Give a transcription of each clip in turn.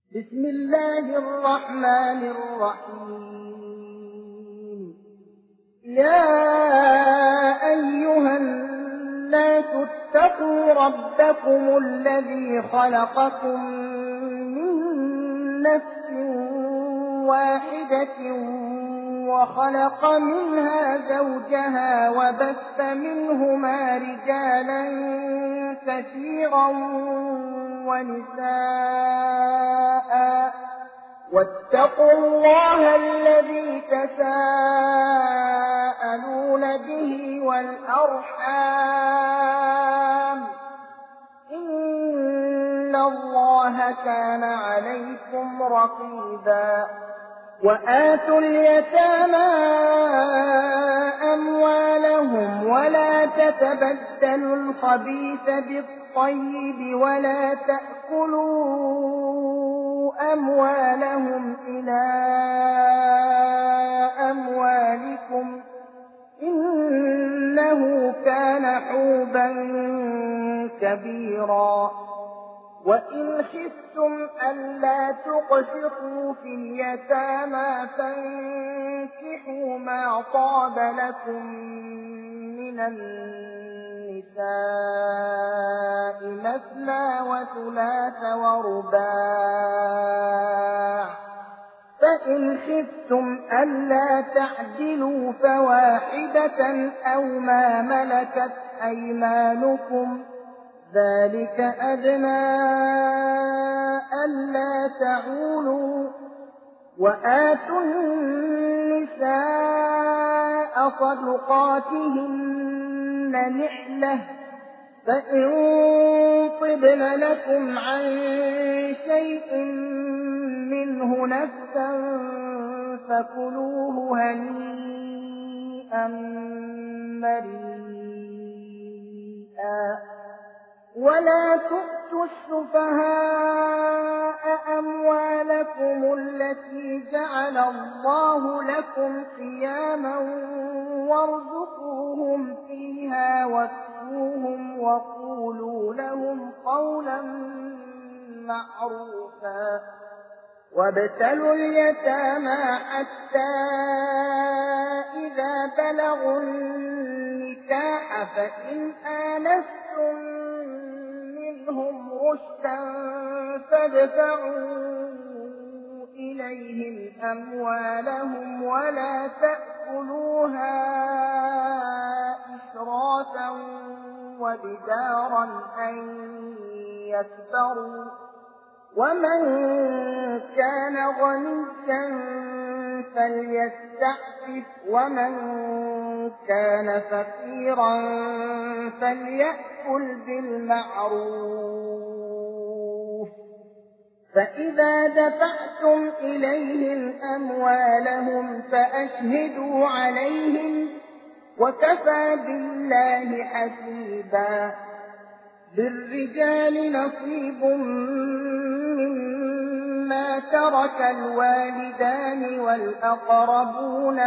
بسم الله الرحمن الرحيم. يا أيها الناس اتقوا ربكم الذي خلقكم من نفس واحدة وخلق منها زوجها وبث منهما رجالا كثيرا ونساء واتقوا الله الذي تساءلون به والأرحام إن الله كان عليكم رقيبا. وآتوا اليتامى أموالهم ولا تتبدلوا الخبيث بالطيب ولا تأكلوا أموالهم إلى أموالكم إنه كان حوبا كبيرا. وإن خفتم ألا تقسطوا في اليتامى فانكحوا ما طاب لكم من النساء مثنى وثلاث ورباع، فإن خفتم ألا تعدلوا فواحدة أو ما ملكت أيمانكم ذلك أدنى ألا تعولوا. وآتوا النساء صدقاتهن نحلة، فإن طبن لكم عن شيء منه نفسا فكلوه هنيئا مريئا. ولا تؤتوا السفهاء أموالكم التي جعل الله لكم قياما وارزقوهم فيها واكسوهم وقولوا لهم قولا معروفا. وابتلوا اليتامى حتى إذا بلغوا النكاح فإن آنستم منهم رشدا فادفعوا إليهم أموالهم ولا تأكلوها إسرافا وبدارا أن يكبروا. ومن كان غنيا فليستعفف ومن كان فقيرا فليأكل بالمعروف. فإذا دفعتم إليهم أموالهم فأشهدوا عليهم وكفى بالله حسيبا. للرجال نصيب مما ترك الوالدان والأقربون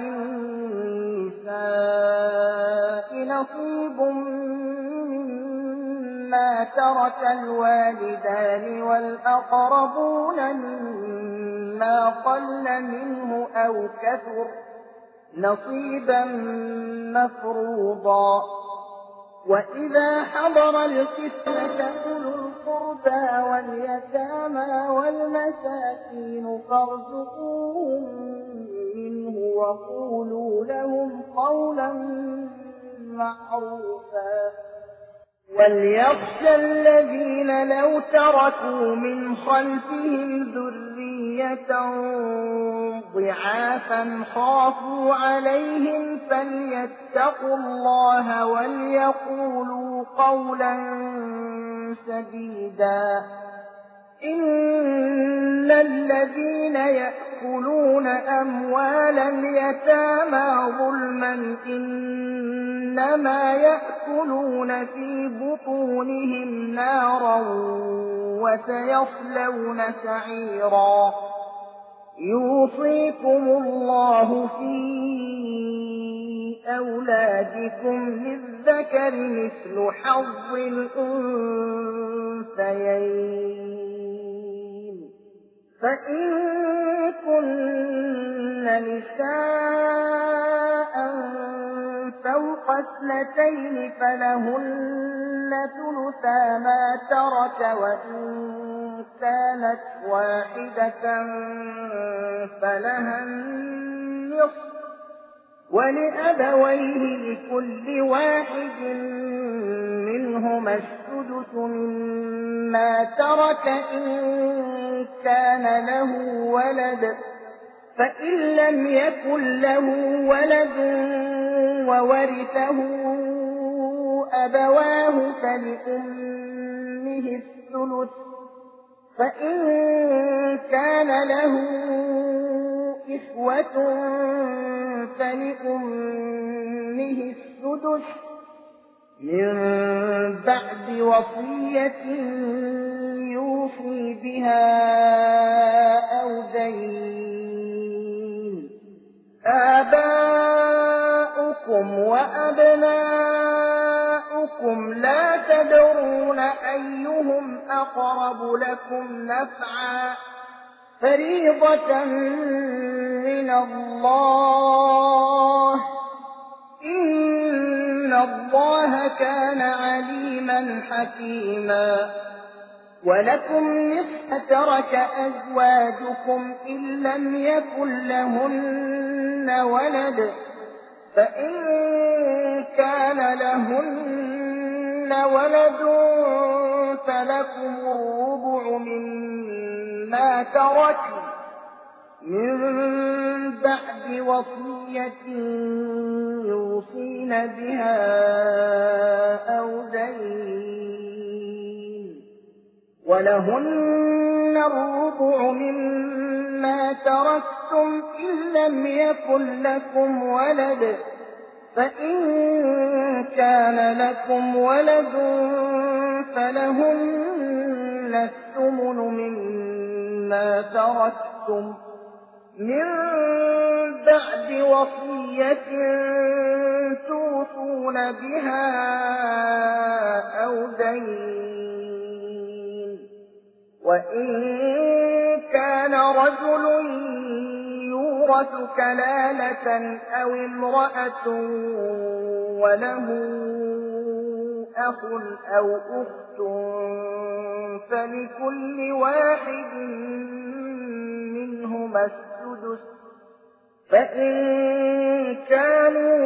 وللنساء نصيب مما ترك الوالدان والأقربون مما قل منه أو كثر نصيبا مفروضا. وإذا حضر القسمة أولو القربى واليتامى والمساكين فارزقوهم منه وقولوا لهم قولا معروفا. وليخشى الذين لو تركوا من خلفهم ذرية ضعافا خافوا عليهم فليتقوا الله وليقولوا قولا سديدا. إن الذين يأكلون أموال اليتامى ظلما إنما يأكلون في بطونهم نارا وسيصلون سعيرا. يوصيكم الله في أولادكم للذكر مثل حظ الأنثيين فإن كن نساء فوق 2 فلهن ثلثا ما ترك وإن كانت واحدة فلها النصف ولأبويه لكل واحد منهما السدس مما ترك إن كان له ولد فإن لم يكن له ولد وورثه أبواه فلأمه الثلث فإن كان له إخوة فلأمه السدس من بعد وصية يوصي بها أو دين آباؤكم وأبناؤكم لا تدرون أيهم أقرب لكم نفعا فريضة من الله إن الله كان عليما حكيما ولكم نصف ترك أزواجكم إن لم يكن لهن ولد فإن كان لهن ولد فلكم الربع مما تركوا من بعد وصية يوصين بها أو دين ولهن الربع مما تركتم إن لم يكن لكم ولد فإن كان لكم ولد فلهن الثمن مما تركتم من بعد وصية توصون بها أو دين وإن كان رجل يورث كلالة أو امرأة وله أخ أو أخت فلكل واحد منهما السدس فإن كانوا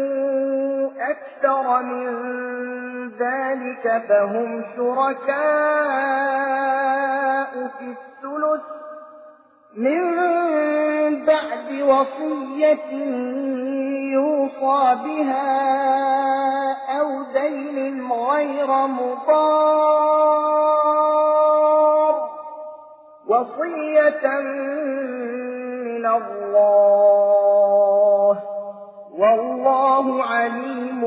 أكثر من ذلك فهم شركاء في الثلث من بعد وصية يوصى بها أو دين غير مضار وصية من الله والله عليم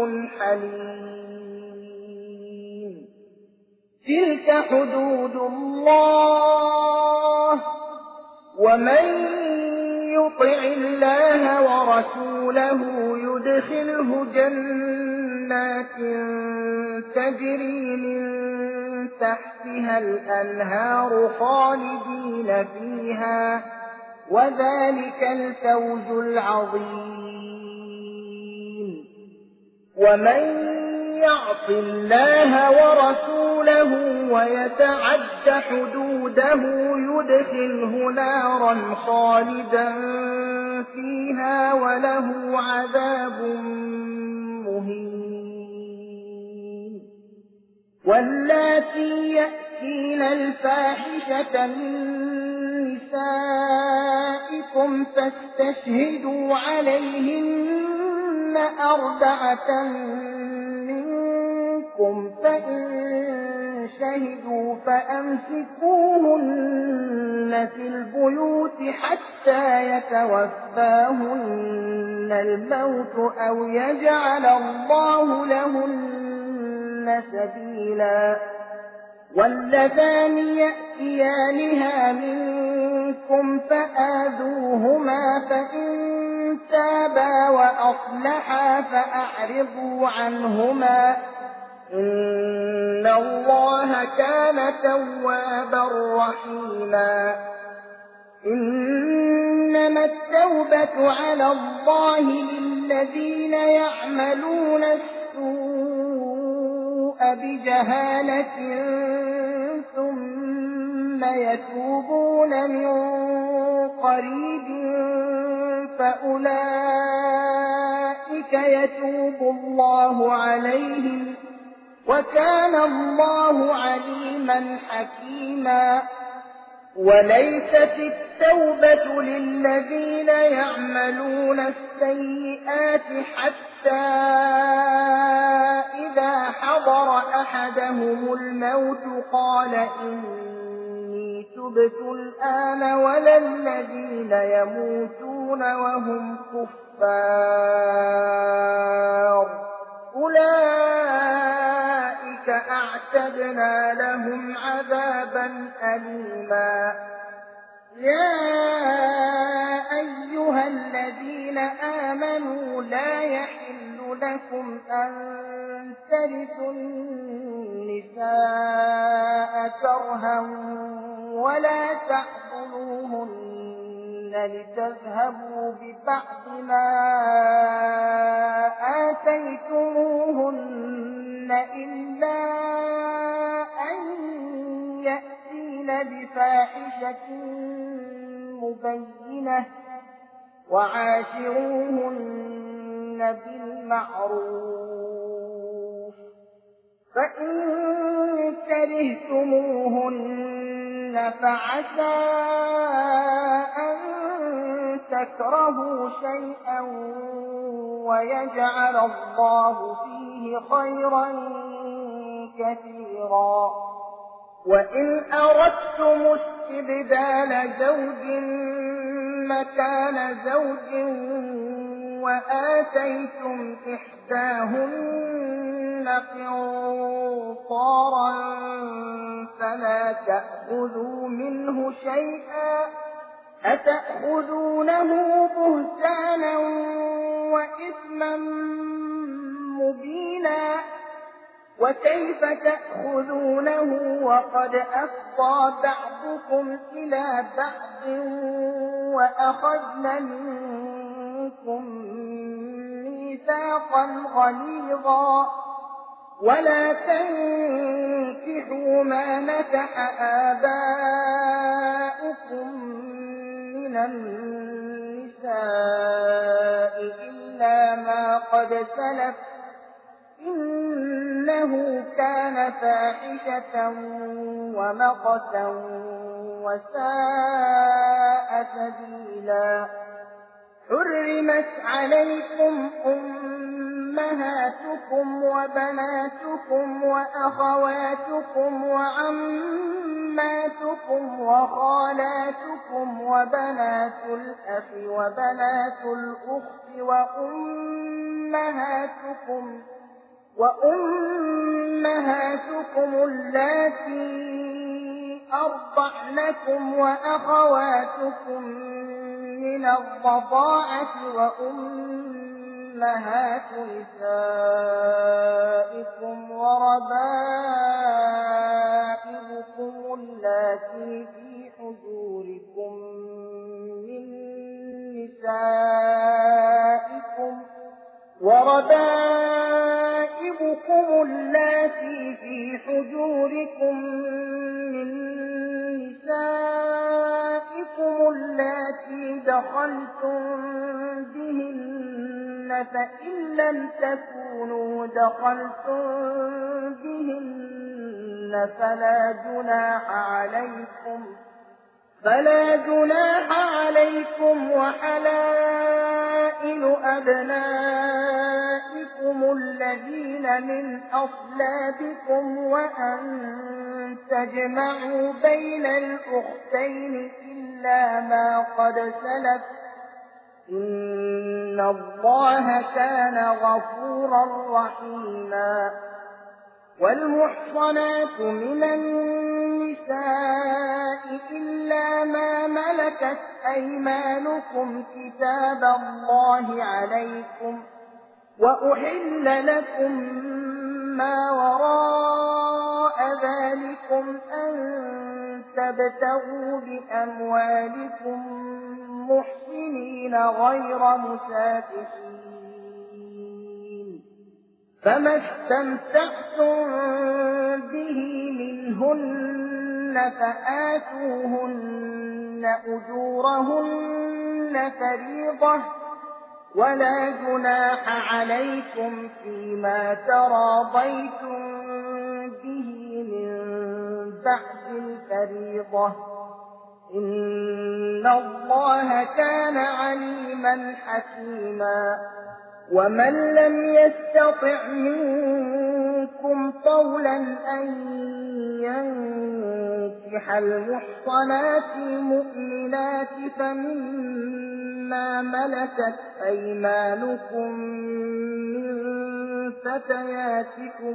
حليم تلك حدود الله ومن يطع الله ورسوله يدخله جنات تجري من تحتها الأنهار خالدين فيها وذلك الفوز العظيم ومن يعص الله ورسوله ويتعد حدوده يدخله نارا خالدا فيها وله عذاب مهين واللاتي يأتين الفاحشة من نسائكم فاستشهدوا عليهن 4 منكم فإن شهدوا فأمسكوهن في البيوت حتى يتوفاهن الموت أو يجعل الله لهن سبيلا واللذان يأتيانها منكم فآذوهما فإن تابا وأصلحا فأعرضوا عنهما إن الله كان توابا رحيما إنما التوبة على الله للذين يعملون السوء بجهالة ثم يتوبون من قريب فأولئك يتوب الله عليهم وكان الله عليما حكيما. وليست التوبة للذين يعملون السيئات حتى إذا حضر أحدهم الموت قال إني تبت الآن ولا الذين يموتون وهم كفار أولئك أعتدنا لهم عذابا أليما. يا أيها الذين آمنوا لا يحل لكم أن ترثوا النساء كرها ولا تعضلوهن لتذهبوا ببعض ما آتيتموهن إلا أن يأتين بفاحشة مبينة وعاشروهن بالمعروف فإن كرهتموهن فعسى أن تكرهوا شيئا ويجعل الله فيه خيرا كثيرا. وإن أردتم استبدال زوج مكان زوج وآتيتم إحداهن قنطارا فلا تأخذوا منه شيئا أتأخذونه بهتانا وإثما مبينا وكيف تأخذونه وقد أفضى بعضكم إلى بعض وأخذن منكم ميثاقا غليظا ولا تنكحوا ما نكح آباؤكم من النساء إلا ما قد سلف إنه كان فاحشة ومقتا وساء سبيلا. حرمت عليكم أمهاتكم وبناتكم وأخواتكم وعماتكم وخالاتكم وبنات الأخ وبنات الأخت وأمهاتكم اللاتي أرضعنكم وأخواتكم من الرضاعة وأمهات نسائكم وربائبكم اللاتي في حجوركم من نسائكم اللاتي دخلتم بهن فإن لم تكونوا دخلتم بهن فلا جناح عليكم وحلائل أبنائكم الذين من أصلابكم وأن تجمعوا بين الأختين إلا ما قد سلف إن الله كان غفورا رحيما. والمحصنات من النساء إلا ما ملكت أيمانكم كتاب الله عليكم وأحل لكم ما وراء ذلكم أن تبتغوا بأموالكم محسنين غير مسافحين، فما استمتعتم به منهن فآتوهن أجورهن فريضة، ولا جناح عليكم فيما تراضيتم به من بعد الفريضة، إن الله كان عليما حكيما. ومن لم يستطع منكم طولا أن ينكح المحصنات المؤمنات فمما ملكت أيمانكم من فتياتكم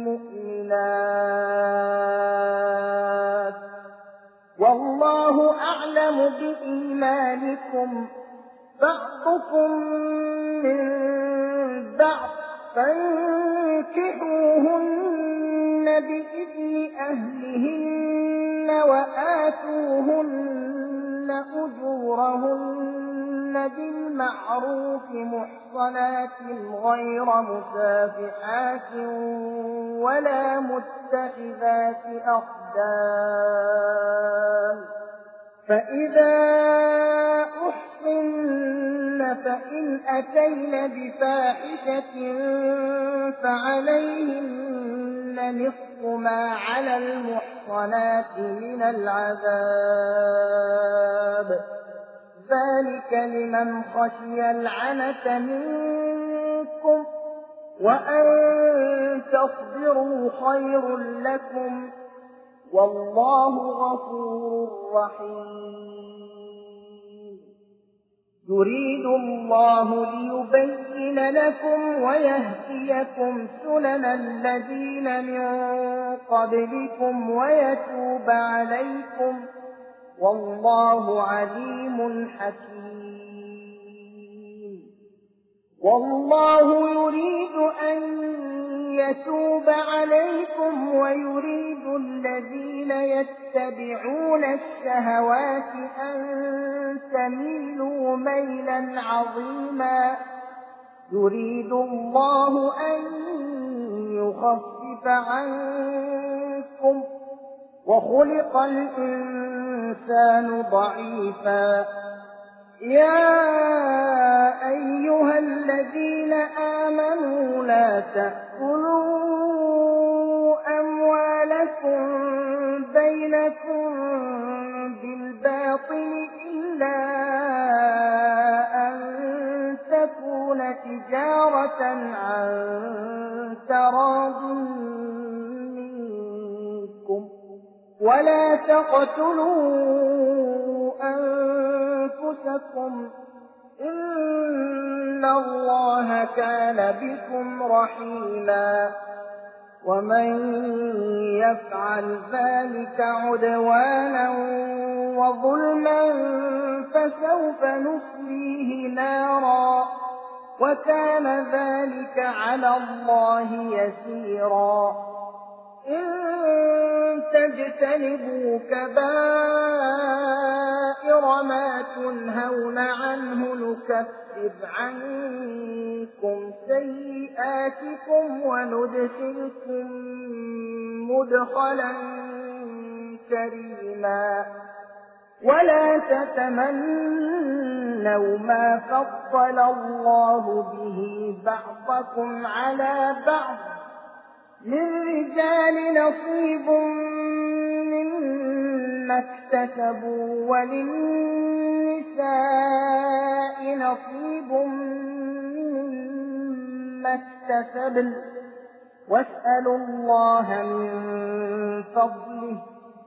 المؤمنات، والله أعلم بإيمانكم، بعضكم من بعض، فانكحوهن بإذن أهلهن وآتوهن أجورهن بالمعروف محصنات غير مسافحات ولا متخذات أخدان، فإذا أحصن فإن أتين بفاحشة فعليهن نصف ما على المحصنات من العذاب، ذلك لمن خشي العنة منكم، وأن تصبروا خير لكم، والله غفور رحيم. يريد الله ليبين لكم ويهديكم سنن الذين من قبلكم ويتوب عليكم، والله عليم حكيم. والله يريد أن يتوب عليكم ويريد الذين يتبعون الشهوات أن تميلوا ميلا عظيما. يريد الله أن يخفف عنكم، وخلق الإنسان ضعيفا. يا أيها الذين آمنوا لا تأكلوا أموالكم بينكم بالباطل إلا أن تكون تجارة عن تراض منكم، ولا تقتلوا أنفسكم، إن الله كان بكم رحيما. ومن يفعل ذلك عدوانا وظلما فسوف نصليه نارا، وكان ذلك على الله يسيرا. إن تجتنبوا كبائر ما تنهون عنه نكفر عنكم سيئاتكم وندخلكم مدخلا كريما. ولا تتمنوا ما فضل الله به بعضكم على بعض، للرجال نصيب مما اكتسبوا وللنساء نصيب مما اكتسبن، واسألوا الله من فضله،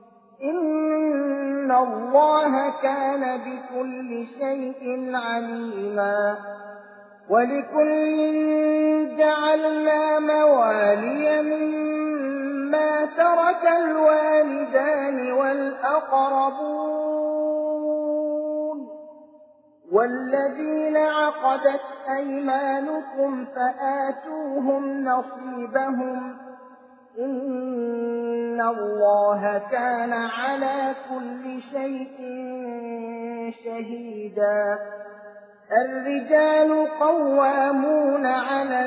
إن الله كان بكل شيء عليما. ولكل جعلنا موالي مما ترك الوالدان والأقربون والذين عقدت أيمانكم فآتوهم نصيبهم، إن الله كان على كل شيء شهيدا. الرجال قوامون على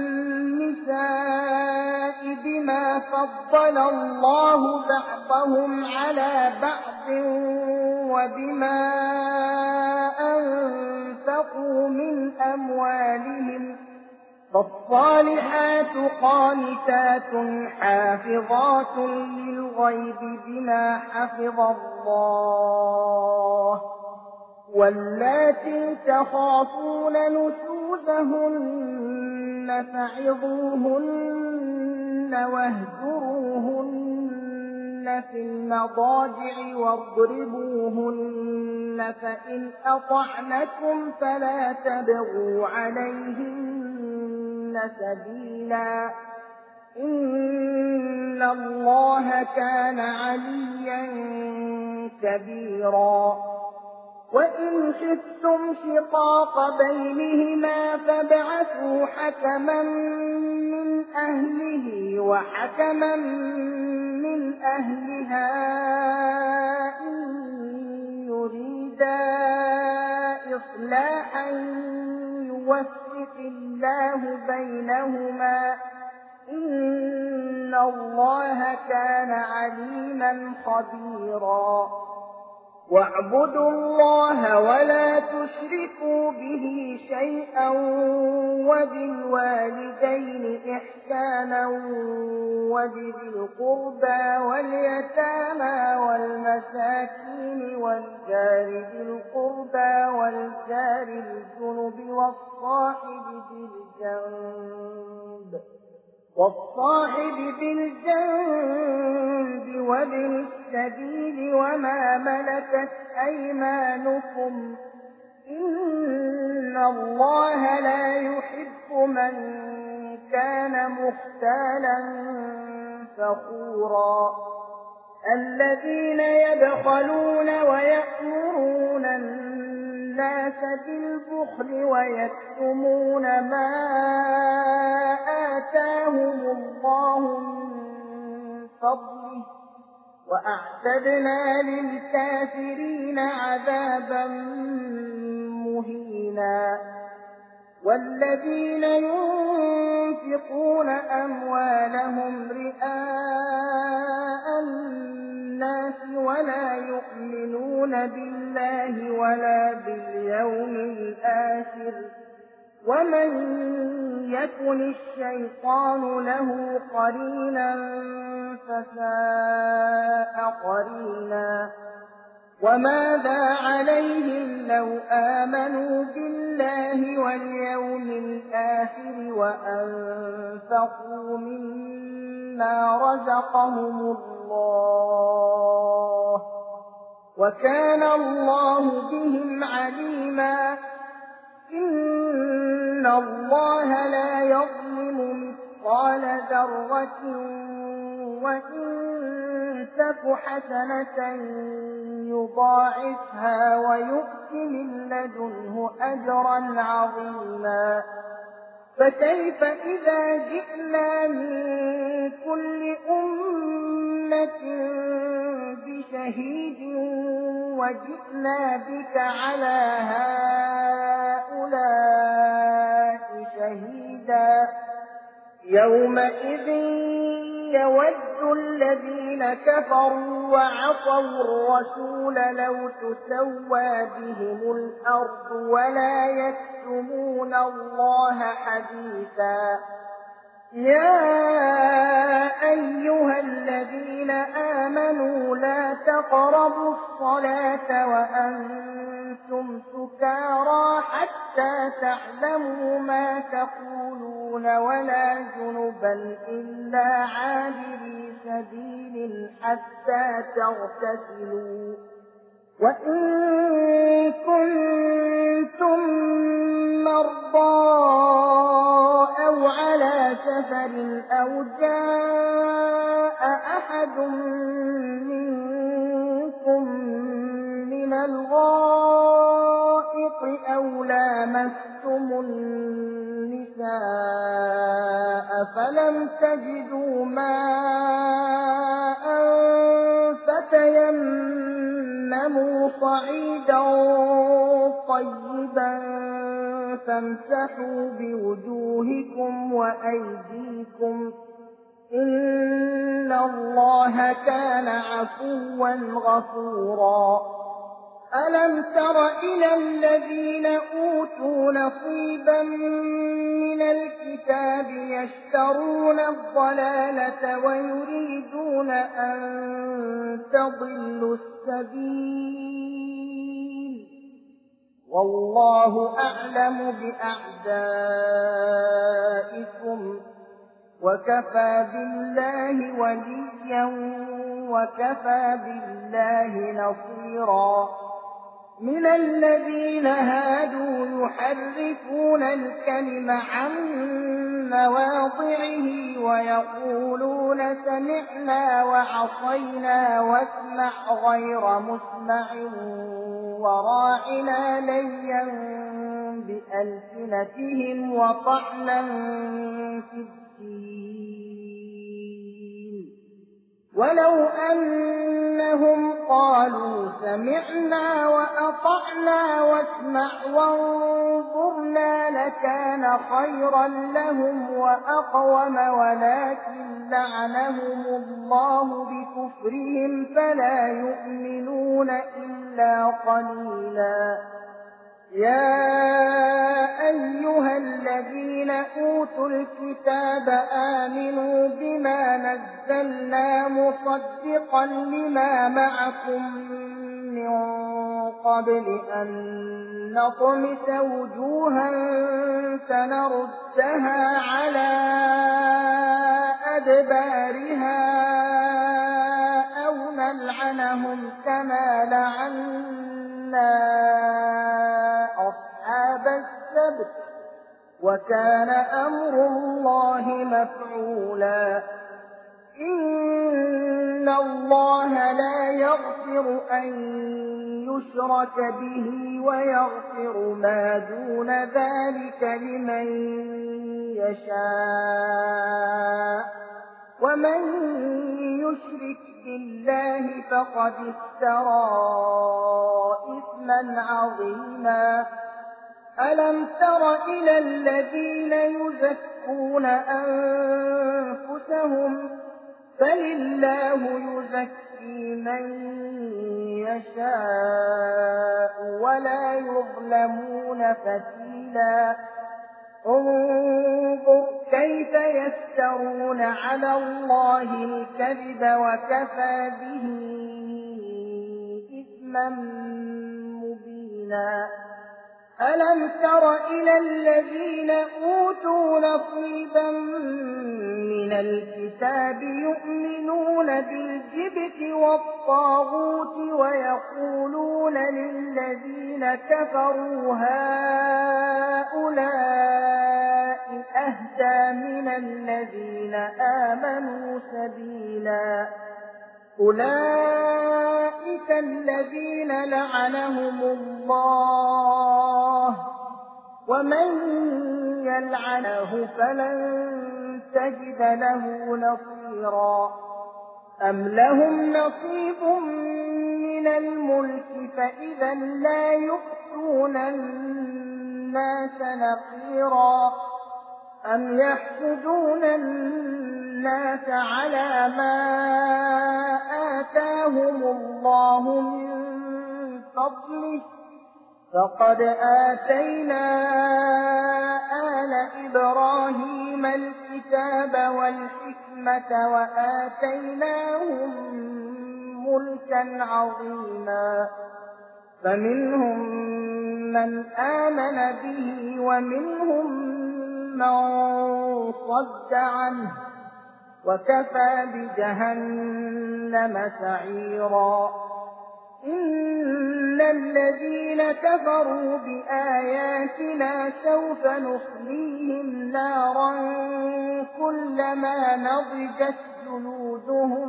النساء بما فضل الله بعضهم على بعض وبما أنفقوا من أموالهم، فالصالحات قانتات حافظات للغيب بما حفظ الله، واللاتي تخافون نشوزهن فعظوهن واهجروهن في المضاجع واضربوهن، فإن أطعنكم فلا تبغوا عليهن سبيلا، إن الله كان عليا كبيرا. وإن خفتم شقاق بينهما فابعثوا حكما من أهله وحكما من أهلها إن يريدا إصلاحا يوفق الله بينهما، إن الله كان عليما خبيرا. واعبدوا الله ولا تشركوا به شيئا وبالوالدين إحسانا وبذي القربى واليتامى والمساكين والجار ذي القربى والجار الجنب والصاحب بالجنب وابن السبيل وما ملكت أيمانكم، إن الله لا يحب من كان مختالا فخورا. الذين يبخلون ويأمرون الناس بالبخل ويكتمون ما آتاهم الله من فضله، وأعتدنا للكافرين عذابا مهينا. والذين ينفقون أموالهم رئاء الناس ولا يؤمنون بالله ولا باليوم الآخر، ومن يكن الشيطان له قرينا فساء قرينا. وماذا عليهم لو آمنوا بالله واليوم الآخر وأنفقوا مما رزقهم الله، وكان الله بهم عليما. إن الله لا يظلم مثقال ذرة وإن تك حسنة يضاعفها ويؤت من لدنه أجرا عظيما. فكيف إذا جئنا من كل أمة بشهيد وجئنا بك على هؤلاء شهيدا، يومئذ يود الذين كفروا وعصوا الرسول لو تسوى بهم الأرض ولا يكتمون الله حديثا. يا أيها الذين آمنوا لا تقربوا الصلاة وأنتم سكارى حتى تعلموا ما تقولون ولا جنبا إلا عابري سبيل حتى تغتسلوا، وإن كنتم مرضى أو على سفر أو جاء أحد منكم من الغائط أو لامستم النساء فلم تجدوا ماء فتيمموا صعيدا طيبا فامسحوا بوجوهكم وأيديكم إن الله كان عفوا غفورا ألم تر إلى الذين أوتوا نصيبا من الكتاب يشترون الضلالة ويريدون أن تضلوا السبيل والله أعلم بأعدائكم وكفى بالله وليا وكفى بالله نصيرا من الذين هادوا يحرفون الكلم عن مواضعه ويقولون سمعنا وعصينا واسمع غير مسمع وراعنا ليا بألسنتهم وطعنا في الدين ولو أنهم قالوا سمعنا وأطعنا واسمع وانظرنا لكان خيرا لهم وأقوم ولكن لعنهم الله بكفرهم فلا يؤمنون إلا قليلا يا أيها الذين أوتوا الكتاب آمنوا بما نزلنا مصدقا لما معكم من قبل أن نطمس وجوها فنردها على أدبارها أو نلعنهم كما لعنا أصحاب السبت وكان أمر الله مفعولا إن الله لا يغفر أن يشرك به ويغفر ما دون ذلك لمن يشاء ومن يشرك بالله فقد افترى إثما عظيما ألم تر إلى الذين يزكون أنفسهم فلله يزكي من يشاء ولا يظلمون فتيلا انظر كيف يفترون على الله الكذب وكفى به إثما مبينا ألم تر إلى الذين أوتوا نصيبا من الكتاب يؤمنون بالجبت والطاغوت ويقولون للذين كفروا هؤلاء أهدى من الذين آمنوا سبيلا أولئك الذين لعنهم الله ومن يلعنه فلن تجد له نصيرا أم لهم نصيب من الملك فإذا لا يؤتون الناس نقيرا أم يحسدون الناس على ما آتاهم الله من فضله فقد آتينا آل إبراهيم الكتاب والحكمة وآتيناهم ملكا عظيما فمنهم من آمن به ومنهم من صد عنه وكفى بجهنم سعيرا إن الذين كفروا بآياتنا سوف نصليهم نارا كلما نضجت جلودهم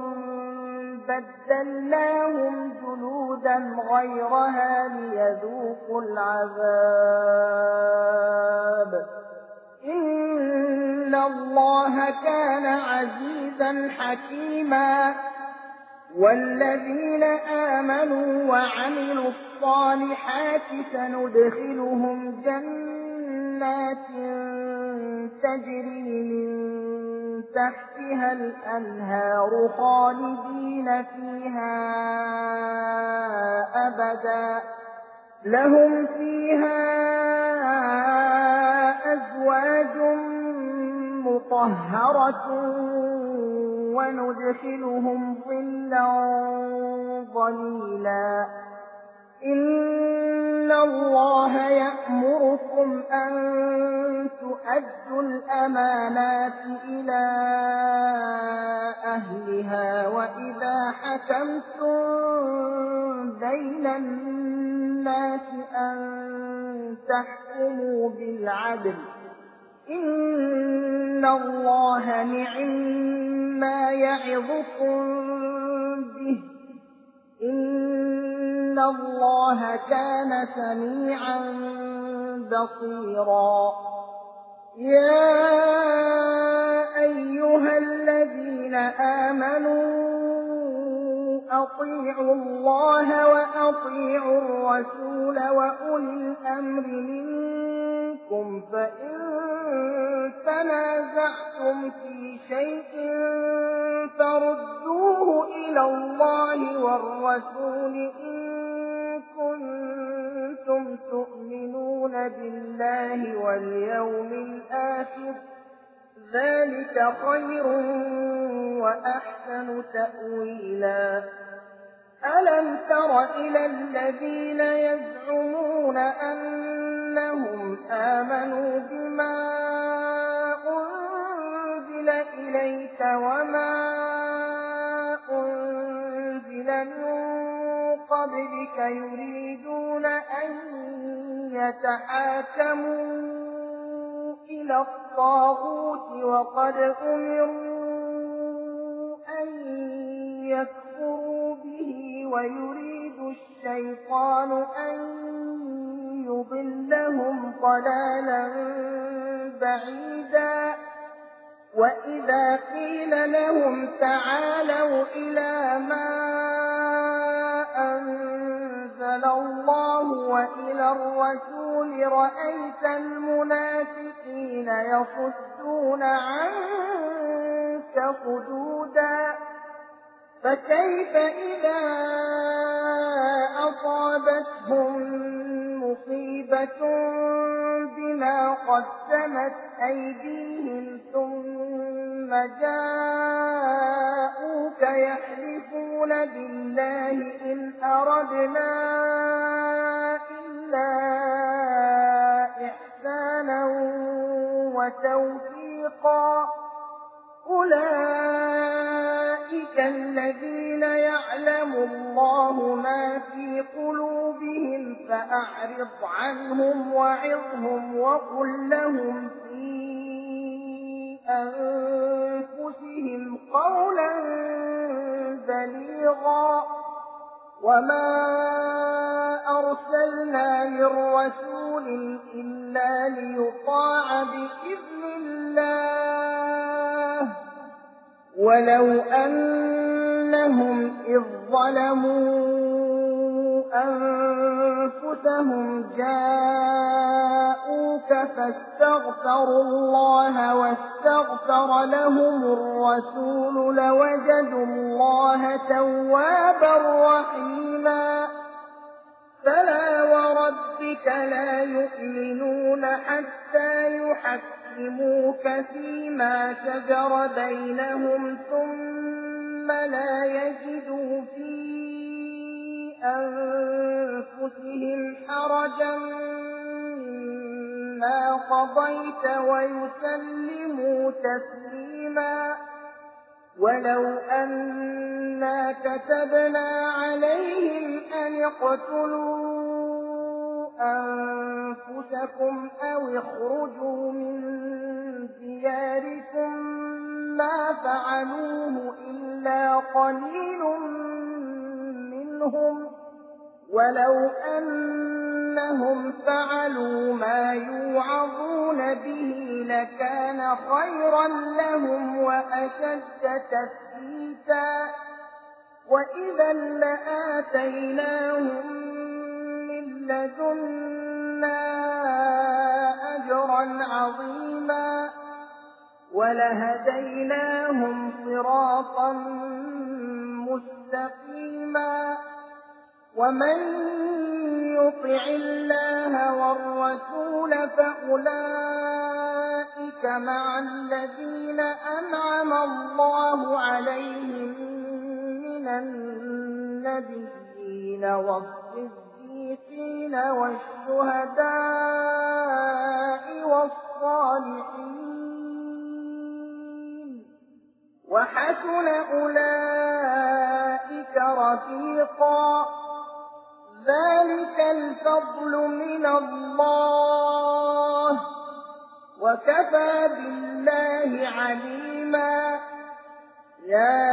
بدلناهم جلودا غيرها ليذوقوا العذاب إن إِنَّ اللَّهَ كَانَ عَزِيزًا حَكِيمًا. وَالَّذِينَ آمَنُوا وَعَمِلُوا الصَّالِحَاتِ سَنُدْخِلُهُمْ جَنَّاتٍ تَجْرِي مِن تَحْتِهَا الْأَنْهَارُ خَالِدِينَ فِيهَا أَبَدًا لَّهُمْ فِيهَا أَزْوَاجٌ مُّطَهَّرَةٌ وَنُدْخِلُهُمْ ظِلًّا ظَلِيلًا. إِنَّ اللَّهَ يَأْمُرُكُمْ أَن تُؤَدُّوا الْأَمَانَاتِ إِلَىٰ أَهْلِهَا وَإِذَا حَكَمْتُم بَيْنَ النَّاسِ أَن تَحْكُمُوا بِالْعَدْلِ ۚ إِنَّ اللَّهَ نِعِمَّا يَعِظُكُم بِهِ ۗ إِنَّ اللَّهَ كَانَ سَمِيعًا بَصِيرًا. يَا أَيُّهَا الَّذِينَ آمَنُوا أَطِيعُوا اللَّهَ وَأَطِيعُوا الرَّسُولَ وَأُولِي الْأَمْرِ مِنكُمْ ۖ فَإِن تَنَازَعْتُمْ فِي شَيْءٍ فَرُدُّوهُ إِلَى اللَّهِ وَالرَّسُولِ إِن كُنتُمْ تُؤْمِنُونَ بِاللَّهِ وَالْيَوْمِ الْآخِرِ ۚ ذَٰلِكَ خَيْرٌ وَأَحْسَنُ تَأْوِيلًا. أَلَمْ تَرَ إِلَى الَّذِينَ يَزْعُمُونَ أَنَّهُمْ آمَنُوا بِمَا أُنزِلَ إِلَيْكَ وَمَا أُنزِلَ مِن قَبْلِكَ يُرِيدُونَ أَن يَتَحَاكَمُوا إِلَى الطَّاغُوتِ وَقَدْ أُمِرُوا أَن يَكْفُرُوا بِهِ وَيُرِيدُ الشَّيْطَانُ أَن يُضِلَّهُمْ ضَلَالًا بَعِيدًا. وَإِذَا قِيلَ لَهُمْ تَعَالَوْا إِلَىٰ مَا أَنزَلَ اللَّهُ وَإِلَى الرَّسُولِ رَأَيْتَ الْمُنَافِقِينَ يَصُدُّونَ عَنكَ صُدُودًا. فَكَيْفَ إِذَا أَصَابَتْهُم مُّصِيبَةٌ بِمَا قَدَّمَتْ أَيْدِيهِمْ ثُمَّ جَاءُوكَ يَحْلِفُونَ بِاللَّهِ إِنْ أَرَدْنَا إِلَّا إِحْسَانًا وَتَوْفِيقًا ۚ أُولَٰئِكَ الَّذِينَ يَعْلَمُ اللَّهُ مَا فِي قُلُوبِهِمْ فَأَعْرِضْ عَنْهُمْ وَعِظْهُمْ وَقُل لَّهُمْ فِي أَنفُسِهِمْ قَوْلًا بَلِيغًا. وَمَا أَرْسَلْنَا مِن رَّسُولٍ إِلَّا لِيُطَاعَ بِإِذْنِ اللَّهِ ۚ وَلَوْ أَنَّهُمْ إِذ ظَّلَمُوا أَنفُسَهُمْ جَاءُوكَ فَاسْتَغْفَرُوا اللَّهَ وَاسْتَغْفَرَ لَهُمُ الرَّسُولُ لَوَجَدُوا اللَّهَ تَوَّابًا رَّحِيمًا. فَلَا وَرَبِّكَ لَا يُؤْمِنُونَ حَتَّىٰ يُحَكِّمُوكَ فِيمَا شَجَرَ بَيْنَهُمْ ثُمَّ لَا يَجِدُوا فِي أَنفُسِهِمْ حَرَجًا مِّمَّا قَضَيْتَ وَيُسَلِّمُوا تَسْلِيمًا. وَلَوْ أَنَّا كَتَبْنَا عَلَيْهِمْ أَنِ اقْتُلُوا أَنفُسَكُمْ أَوِ اخْرُجُوا مِن دِيَارِكُم مَّا فَعَلُوهُ إِلَّا قَلِيلٌ مِّنْهُمْ ۖ وَلَوْ أَنَّهُمْ أنهم فعلوا ما يوعظون به لكان خيرا لهم وأشد تثبيتا وإذا لآتيناهم من لدنا أجرا عظيما ولهديناهم صراطا مستقيما ومن يطع الله والرسول فأولئك مع الذين أنعم الله عليهم من النبيين والصديقين والشهداء والصالحين وحسن أولئك رفيقا ذلك الفضل من الله وكفى بالله عليما يا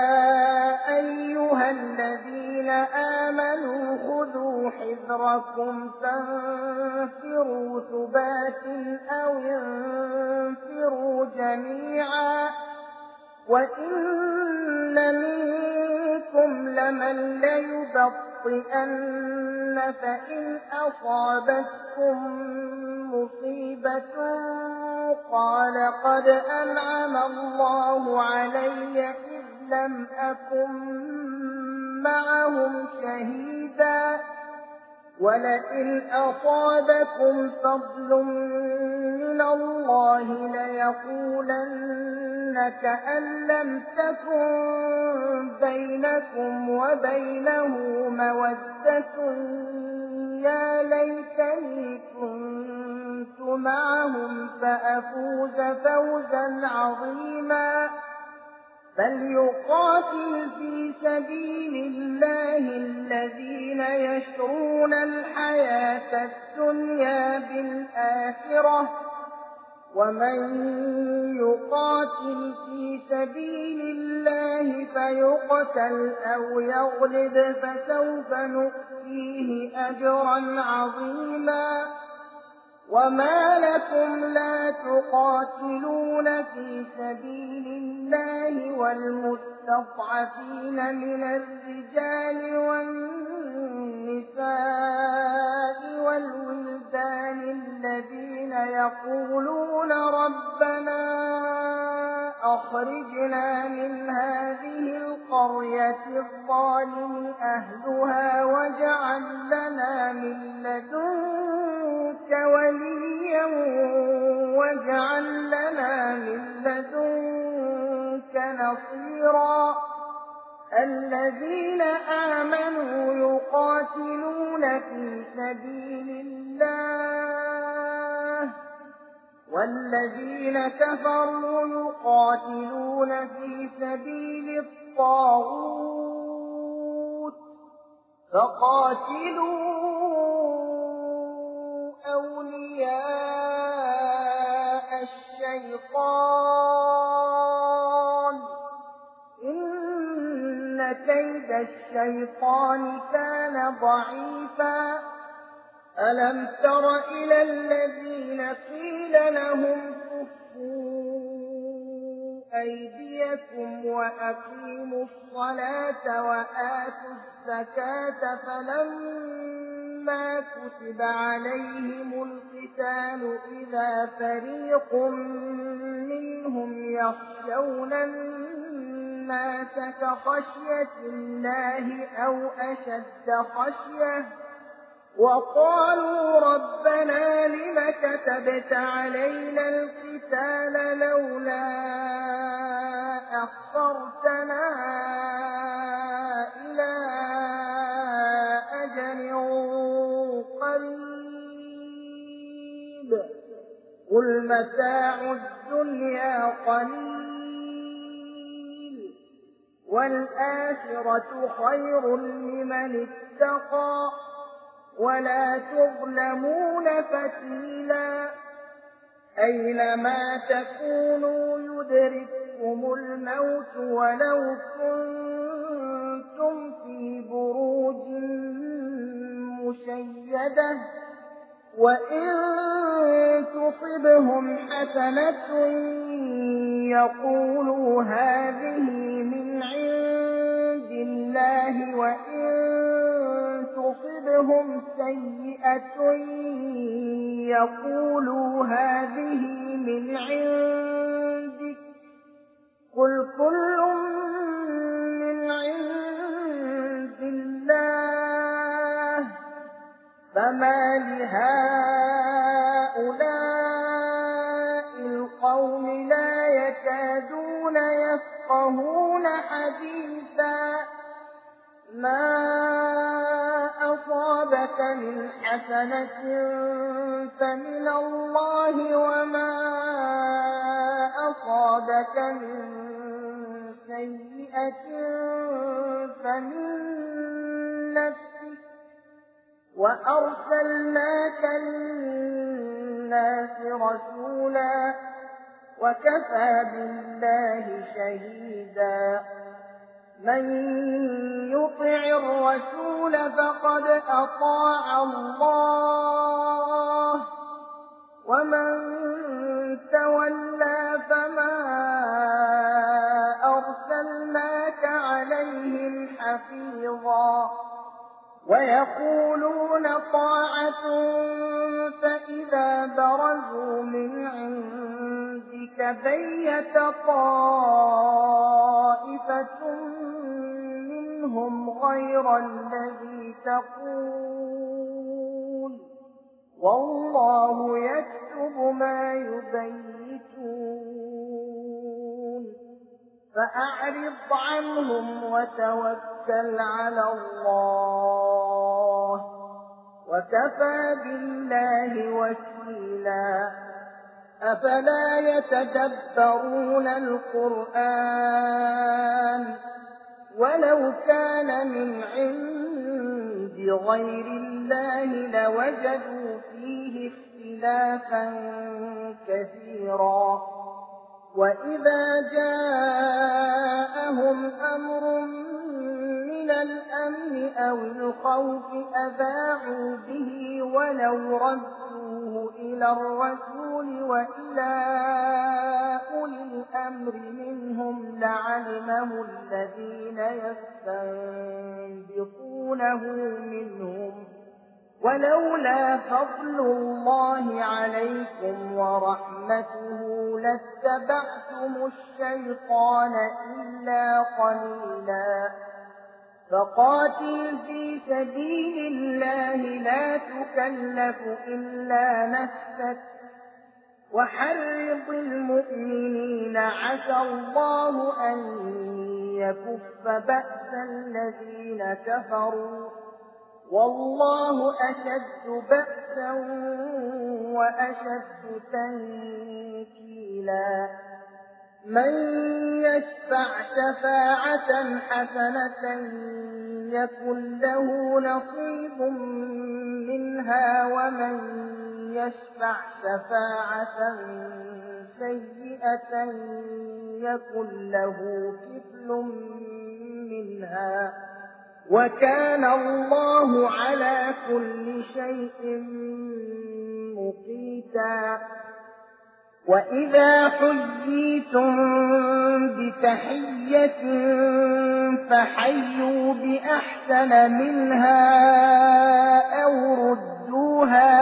أيها الذين آمنوا خذوا حذركم فانفروا ثبات أو انفروا جميعا وإن منكم لمن ليبطئن فإن أصابتكم مصيبة قال قد أنعم الله علي إذ لم أكن معهم شهيدا ولئن أصابكم فضل من الله ليقولن كأن لم تكن بينكم وبينه مودة يا ليتني كنت معهم فأفوز فوزا عظيما فليقاتل في سبيل الله الذين يشرون الحياة الدنيا بالآخرة ومن يقاتل في سبيل الله فيقتل أو يغلب فسوف نؤتيه أجرا عظيما وما لكم لا تقاتلون في سبيل الله والمستضعفين من الرجال والنساء والولدان الذين يقولون ربنا أخرجنا من هذه القرية الظالم أهلها واجعل لنا من لدنك وليا واجعل لنا من لدنك نصيرا الذين آمنوا يقاتلون في سبيل الله والذين كفروا يقاتلون في سبيل الطاغوت فقاتلوا أولياء الشيطان إن كيد الشيطان كان ضعيفا ألم تر إلى الذين قيل لهم كفوا أيديكم وأقيموا الصلاة وآتوا الزكاة فلما كتب عليهم القتال إذا فريق منهم يخشون الناس كخشية الله أو أشد خشية وقالوا ربنا لم كتبت علينا القتال لولا أخرتنا إلى أجل قريب قل متاع الدنيا قليل والآخرة خير لمن اتقى ولا تظلمون فتيلا أينما تكونوا يدرككم الموت ولو كنتم في بروج مشيدة وإن تصبهم حسنة يقولوا هذه من عند الله وإن تصبهم سيئة يقولوا هذه من عندك قل كل من عند الله فما لهؤلاء القوم لا يكادون يفقهون حديثا ما أصابك من حسنة فمن الله وما أصابك من سيئة فمن نفسك وأرسلناك للناس رسولا وكفى بالله شهيدا من يطع الرسول فقد أطاع الله ومن تولى فما أرسلناك عليهم حفيظا ويقولون طاعة فإذا برزوا من عندك بيت طائفة منهم غير الذي تقول والله يكتب ما يبيتون فأعرض عنهم وتوكل على الله وكفى بالله وكيلا أفلا يتدبرون القرآن ولو كان من عند غير الله لوجدوا فيه اختلافا كثيرا وإذا جاءهم أمر من الأمن أو الخوف أذاعوا به ولو ردوه إلى الرسول وإلى أولي الأمر منهم لعلمه الذين يستنبطونه منهم ولولا فضل الله عليكم ورحمته لاتبعتم الشيطان إلا قليلا فقاتل في سبيل الله لا تكلف إلا نفسك وحرض المؤمنين عسى الله أن يكف بأس الذين كفروا والله أشد بأسا وأشد تنكيلا من يشفع شفاعة حسنة يكن له نصيب منها ومن يشفع شفاعة سيئة يكن له كفل منها وكان الله على كل شيء مقيتا وإذا حييتم بتحية فحيوا بأحسن منها أو ردوها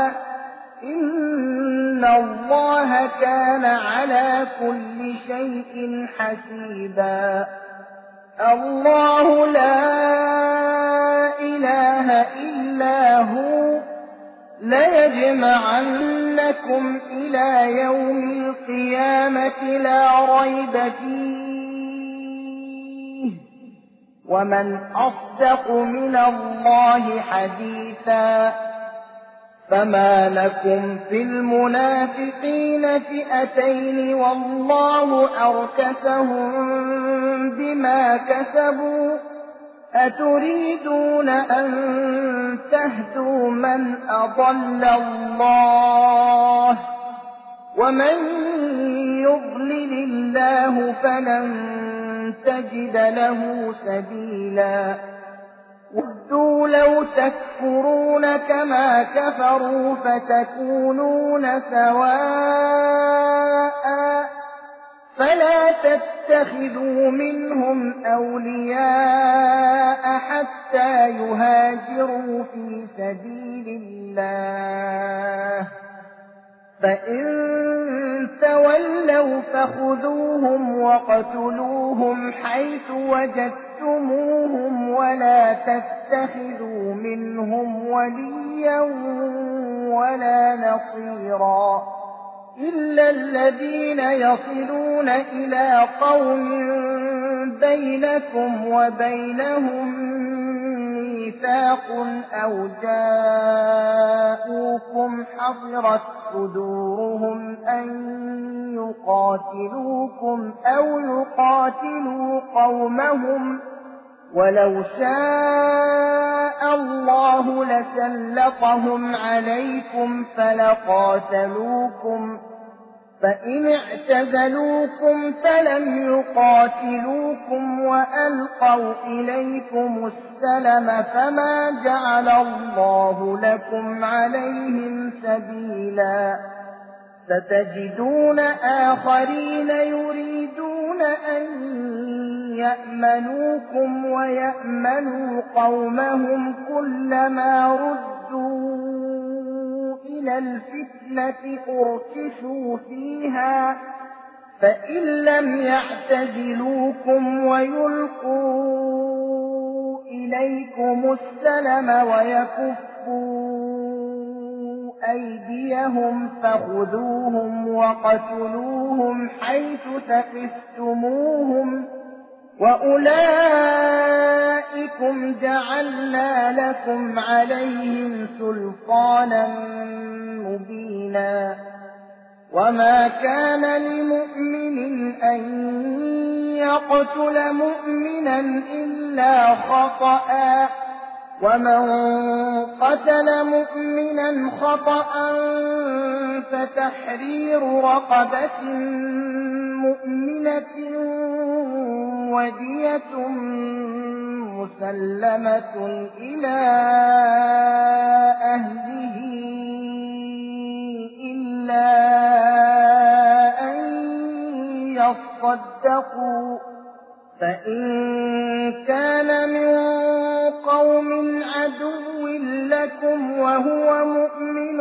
إن الله كان على كل شيء حسيبا الله لا إله إلا هو ليجمعنكم إلى يوم القيامة لا ريب فيه ومن أصدق من الله حديثا فما لكم في المنافقين فئتين والله أركسهم بما كسبوا أتريدون أن تهدوا من أضل الله ومن يضلل الله فلن تجد له سبيلا وَدُّوا لَوْ تَكْفُرُونَ كَمَا كَفَرُوا فَتَكُونُونَ سَوَاءً فَلَا تَتَّخِذُوا مِنْهُمْ أَوْلِيَاءَ حَتَّى يُهَاجِرُوا فِي سَبِيلِ اللَّهِ فَإِن تَوَلَّوْا فَخُذُوهُمْ وَاقْتُلُوهُمْ حَيْثُ وَجَدتُّمُوهُمْ وَلَا تَتَّخِذُوا مِنْهُمْ وَلِيًّا وَلَا نَصِيرًا إِلَّا الَّذِينَ يَصِلُونَ إِلَىٰ قَوْمٍ بَيْنَكُمْ وَبَيْنَهُم مِّيثَاقٌ أَوْ جَاءُوكُمْ حَصِرَتْ صُدُورُهُمْ أَن يُقَاتِلُوكُمْ أَوْ يُقَاتِلُوا قَوْمَهُمْ وَلَوْ شَاءَ اللَّهُ لَسَلَّطَهُمْ عَلَيْكُمْ فَلَقَاتَلُوكُمْ فَإِنِ اعْتَزَلُوكُمْ فَلَمْ يُقَاتِلُوكُمْ وَأَلْقَوْا إِلَيْكُمُ السَّلَمَ فَمَا جَعَلَ اللَّهُ لَكُمْ عَلَيْهِمْ سَبِيلًا سَتَجِدُونَ آخَرِينَ يُرِيدُونَ أَن يَأْمَنُوكُمْ وَيَأْمَنُوا قَوْمَهُمْ كُلَّمَا رُدُّوا إِلَى الْفِتْنَةِ أُرْكِسُوا فِيهَا فَإِن لَّمْ يَعْتَزِلُوكُمْ وَيُلْقُوا إِلَيْكُمُ السَّلَمَ وَيَكُفُّوا أَيْدِيَهُمْ فَخُذُوهُمْ وَاقْتُلُوهُمْ حَيْثُ ثَقِفْتُمُوهُمْ وَأُولَٰئِكُمْ جَعَلْنَا لَكُمْ عَلَيْهِمْ سُلْطَانًا مُّبِينًا وَمَا كَانَ لِمُؤْمِنٍ أَن يَقْتُلَ مُؤْمِنًا إِلَّا خَطَأً وَمَن قَتَلَ مُؤْمِنًا خَطَأً فَتَحْرِيرُ رَقَبَةٍ مُّؤْمِنَةٍ وَدِيَةٌ مُّسَلَّمَةٌ إِلَىٰ أَهْلِهِ إِلَّا أَن يَصَّدَّقُوا فَإِن كَانَ مِن قَوْمٍ عَدُوٍّ لَّكُمْ وَهُوَ مُؤْمِنٌ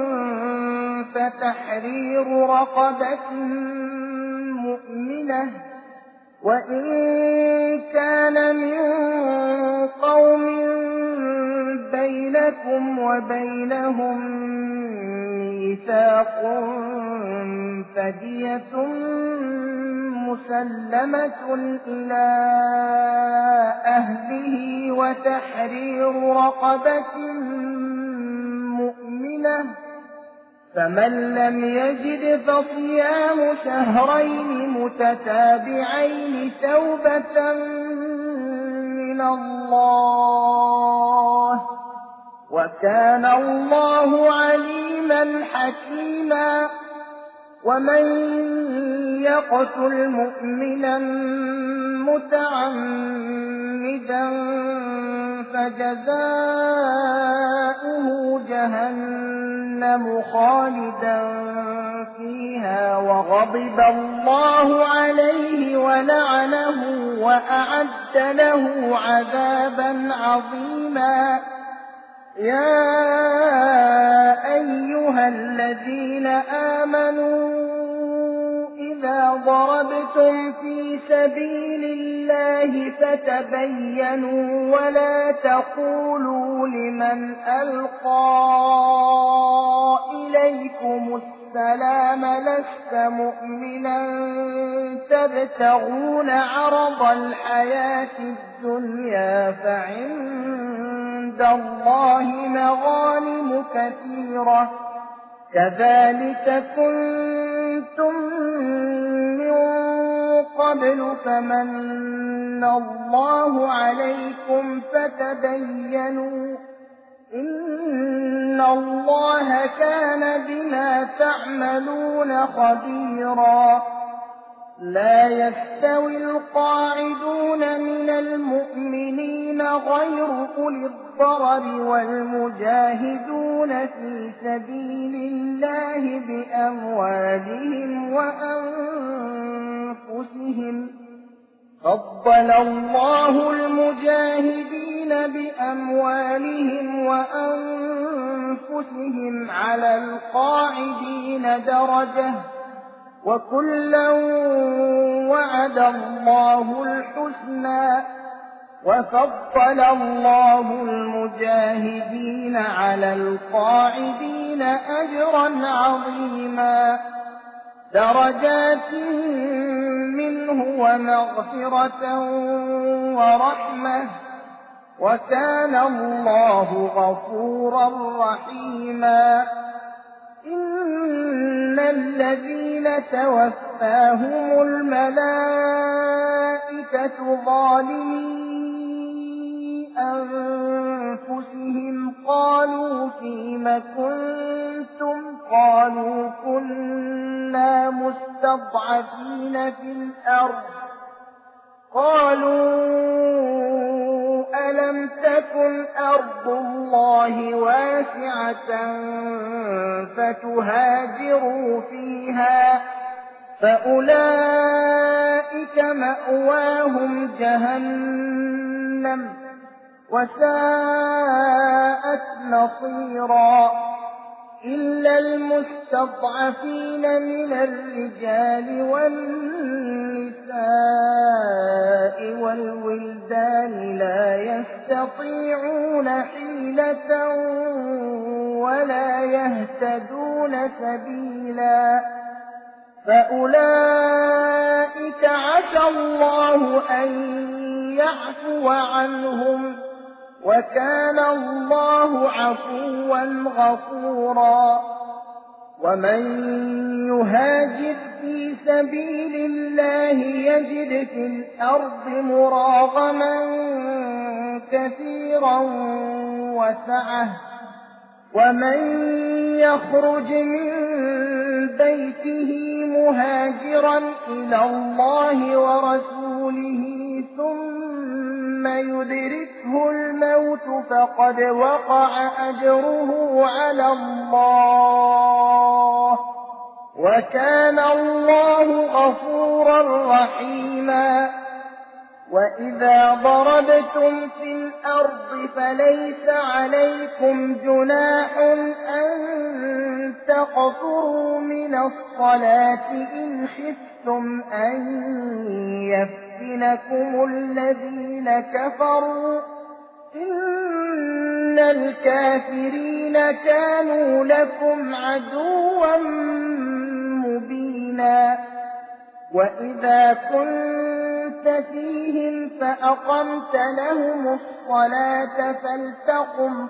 فَتَحْرِيرُ رَقَبَةٍ مُّؤْمِنَةٍ وَإِن كَانَ مِن قَوْمٍ بَيْنَكُمْ وَبَيْنَهُم مِّيثَاقٌ فَدِيَةٌ مُّسَلَّمَةٌ إِلَىٰ أَهْلِهِ وَتَحْرِيرُ رَقَبَةٍ مُّؤْمِنَةٍ فَمَن لَّمْ يَجِدْ فَصِيَامُ شَهْرَيْنِ مُتَتَابِعَيْنِ تَوْبَةً مِّنَ اللَّهِ ۗ وَكَانَ اللَّهُ عَلِيمًا حَكِيمًا وَمَن يَقْتُلْ مُؤْمِنًا مُّتَعَمِّدًا فَجَزَاؤُهُ جَهَنَّمُ خَالِدًا فِيهَا وَغَضِبَ اللَّهُ عَلَيْهِ وَلَعَنَهُ وَأَعَدَّ لَهُ عَذَابًا عَظِيمًا يَا أَيُّهَا الَّذِينَ آمَنُوا إِذَا ضَرَبْتُمْ فِي سَبِيلِ اللَّهِ فَتَبَيَّنُوا وَلَا تَقُولُوا لِمَنْ أَلْقَىٰ إِلَيْكُمُ السَّلَامَ لَسْتَ مُؤْمِنًا تَبْتَغُونَ عَرَضَ الْحَيَاةِ الدُّنْيَا فَعِندَ اللَّهِ مَغَانِمُ كَثِيرَةٌ كَذَٰلِكَ كُنتُم مِّن قَبْلُ فَمَنَّ اللَّهُ عَلَيْكُمْ فَتَبَيَّنُوا إِنَّ اللَّهَ كَانَ بِمَا تَعْمَلُونَ خَبِيرًا لا يستوي القاعدون من المؤمنين غير أولي الضرر والمجاهدون في سبيل الله بأموالهم وأنفسهم. فضل الله المجاهدين بأموالهم وأنفسهم على القاعدين درجة، وكلا وعد الله الحسنى. وفضل الله المجاهدين على القاعدين أجرا عظيما، درجات منه ومغفرة ورحمة، وكان الله غفورا رحيما. إن الذين توفاهم الملائكة ظالمي أنفسهم قالوا فيم كنتم؟ قالوا كنا مستضعفين في الأرض. قالوا ألم تكن أرض الله واسعة فتهاجروا فيها؟ فأولئك مأواهم جهنم وساءت مصيرا. إلا المستضعفين من الرجال والنساء والولدان لا يستطيعون حيلة ولا يهتدون سبيلا، فأولئك عسى الله أن يعفو عنهم، وكان الله عفوا غفورا. ومن يهاجر في سبيل الله يجد في الأرض مراغما كثيرا وسعة، ومن يخرج من بيته مهاجرا إلى الله ورسوله ثم يدركه الموت فقد وقع أجره على الله، وكان الله غفورا رحيما. وإذا ضربتم في الأرض فليس عليكم جناح أن تقصروا من الصلاة إن خفتم أن يفتنكم الذين كفروا، إن الكافرين كانوا لكم عدوا مبينا. وإذا كنت فيهم فأقمت لهم الصلاة فلتقم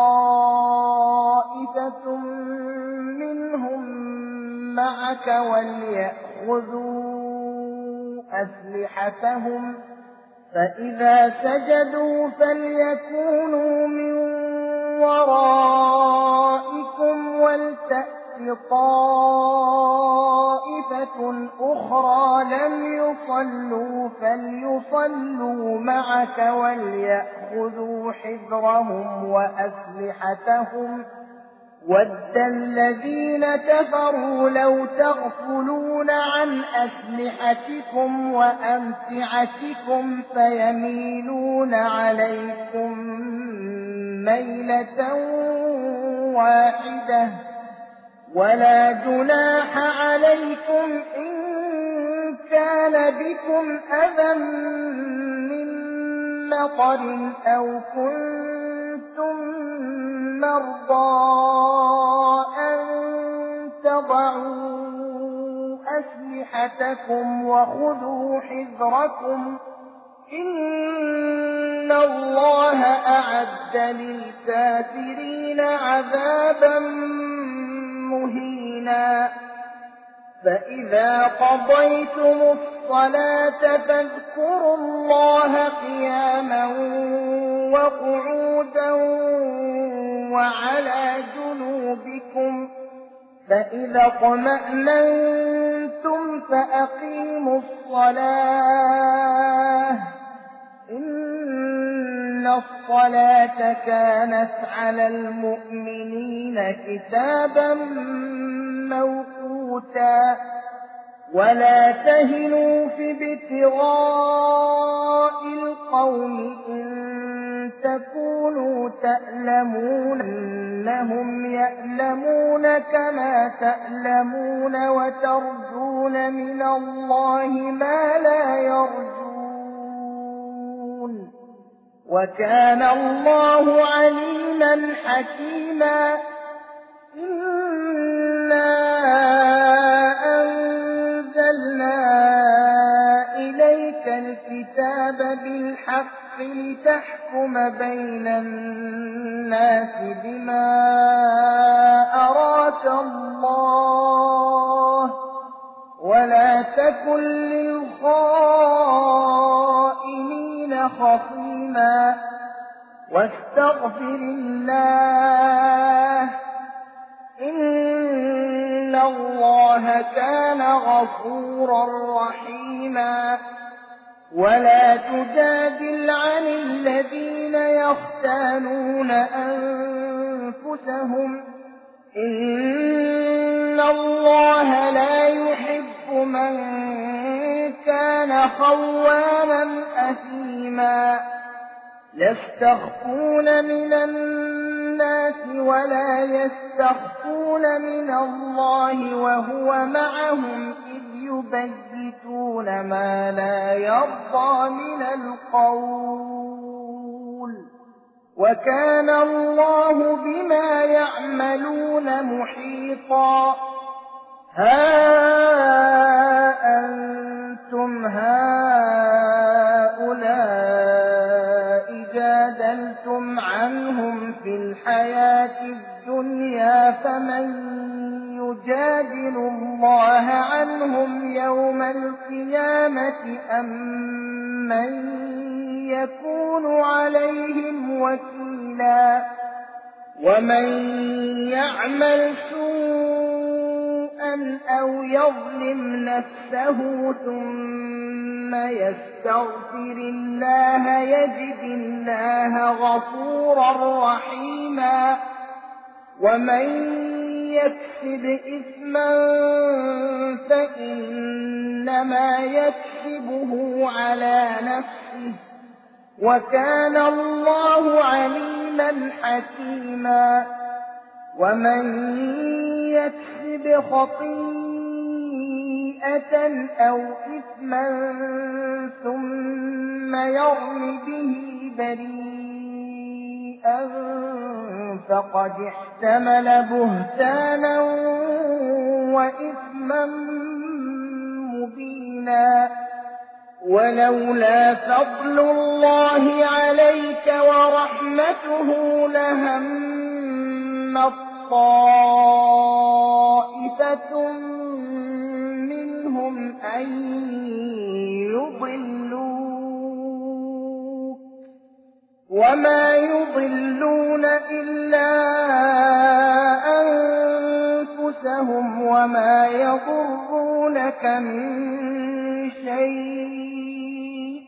طائفة منهم معك وليأخذوا أسلحتهم، فإذا سجدوا فليكونوا من ورائكم ولتأت طائفة أخرى لم يصلوا فليصلوا معك وليأخذوا حذرهم وأسلحتهم. وَدَّ الَّذِينَ كَفَرُوا لَوْ تَغْفُلُونَ عَنْ أَسْلِحَتِكُمْ وَأَمْتِعَتِكُمْ فَيَمِيلُونَ عَلَيْكُمْ مَيْلَةً وَاحِدَةً. وَلَا جُنَاحَ عَلَيْكُمْ إِن كَانَ بِكُمْ أَذًى مِّن مَّطَرٍ أَوْ كُنتُم مَّرْضَىٰ أَن تَضَعُوا أَسْلِحَتَكُمْ وَخُذُوا حِذْرَكُمْ إِنَّ اللَّهَ أَعَدَّ لِلْكَافِرِينَ عَذَابًا مُّهِينًا. فَإِذَا قَضَيْتُمُ الصَّلَاةَ فاذكروا الله قياما وقعودا وعلى جنوبكم، فإذا اطمأننتم فأقيموا الصلاة إن الصلاة كانت على المؤمنين كتابا موقوتا ولا تهنوا في ابتغاء القوم إن تكونوا تألمون إنهم يألمون كما تألمون وترجون من الله ما لا يرجون وكان الله عليما حكيما إنا أنزلنا إليك الكتاب بالحق لتحكم بين الناس بما أراك الله ولا تكن للخائنين خصيما واستغفر الله إن الله كان غفورا رحيما ولا تجادل عن الذين يختانون أنفسهم إن الله لا يحب من كان خوانا أثيما يستخفون من الناس ولا يستخفون من الله وهو معهم إذ يبيتون ما لا يرضى من القول وكان الله بما يعملون محيطا ها أنتم هؤلاء جادلتم عنهم في الحياة الدنيا فمن يجادل الله عنهم يوم القيامة أم من يكون عليهم وكيلا ومن يعمل سوءا أو يظلم نفسه ثم يستغفر الله يجد الله غفورا رحيما ومن يكسب إثما فإنما يكسبه على نفسه وكان الله عليما حكيما ومن يكسب خطيئة أو إثما ثم يرم به بريئا فقد احتمل بهتانا وإثما مبينا ولولا فضل الله عليك ورحمته لهم طائفة منهم أن يضلوك وما يضلون إلا أنفسهم وما يضرونك من شيء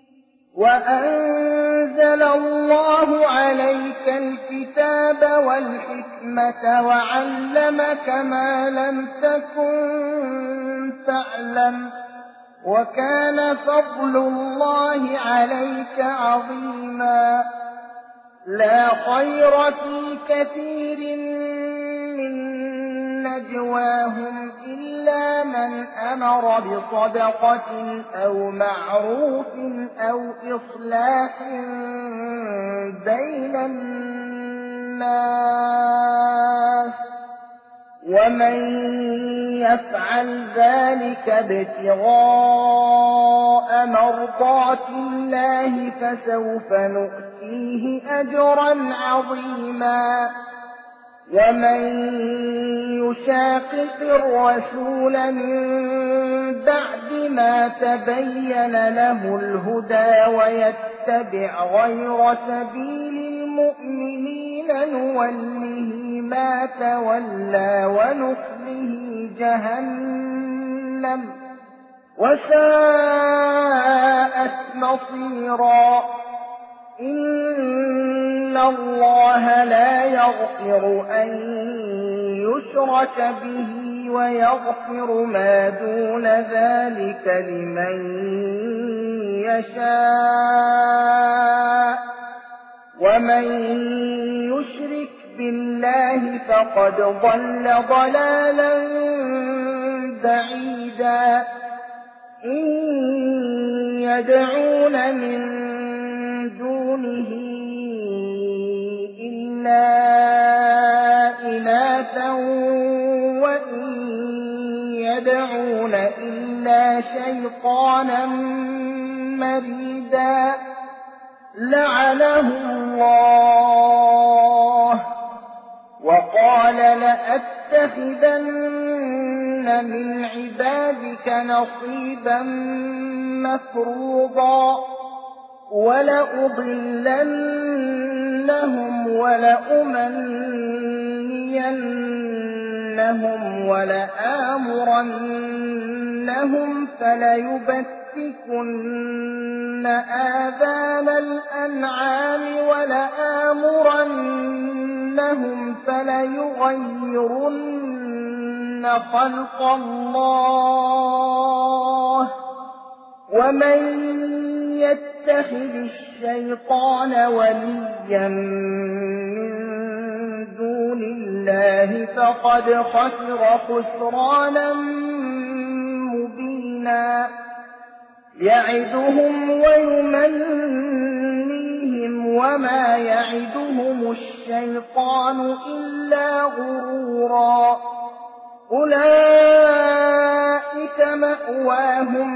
وأنزل الله عليك الكتاب والحكمة وعلمك ما لم تكن تعلم وكان فضل الله عليك عظيما لا خير في كثير من نجواهم إلا من أمر بصدقة أو معروف أو إصلاح بين الناس ومن يفعل ذلك ابتغاء مرضات الله فسوف نؤتيه أجرا عظيما ومن يشاقق الرسول من بعد ما تبين له الهدى ويتبع غير سبيل المؤمنين نوله ما تولى ونصله جهنم وساءت مصيرا. إن الله لا يغفر أن يشرك به ويغفر ما دون ذلك لمن يشاء، ومن يشرك بالله فقد ضل ضلالا بعيدا. إن يدعون من دونه إلا إناثا وإن يدعون إلا شيطانا مريدا لعنه الله. وقال لأتخذن من عبادك نصيبا مفروضا ولأضلنهم ولأمنينهم ولآمرنهم فليبتكن آذان الأنعام ولآمرنهم فليغيرن خلق الله. ومن يتخذ الشيطان وليا من دون الله فقد خسر خسرانا مبينا. يعدهم ويمنيهم وما يعدهم الشيطان إلا غرورا. أولئك مأواهم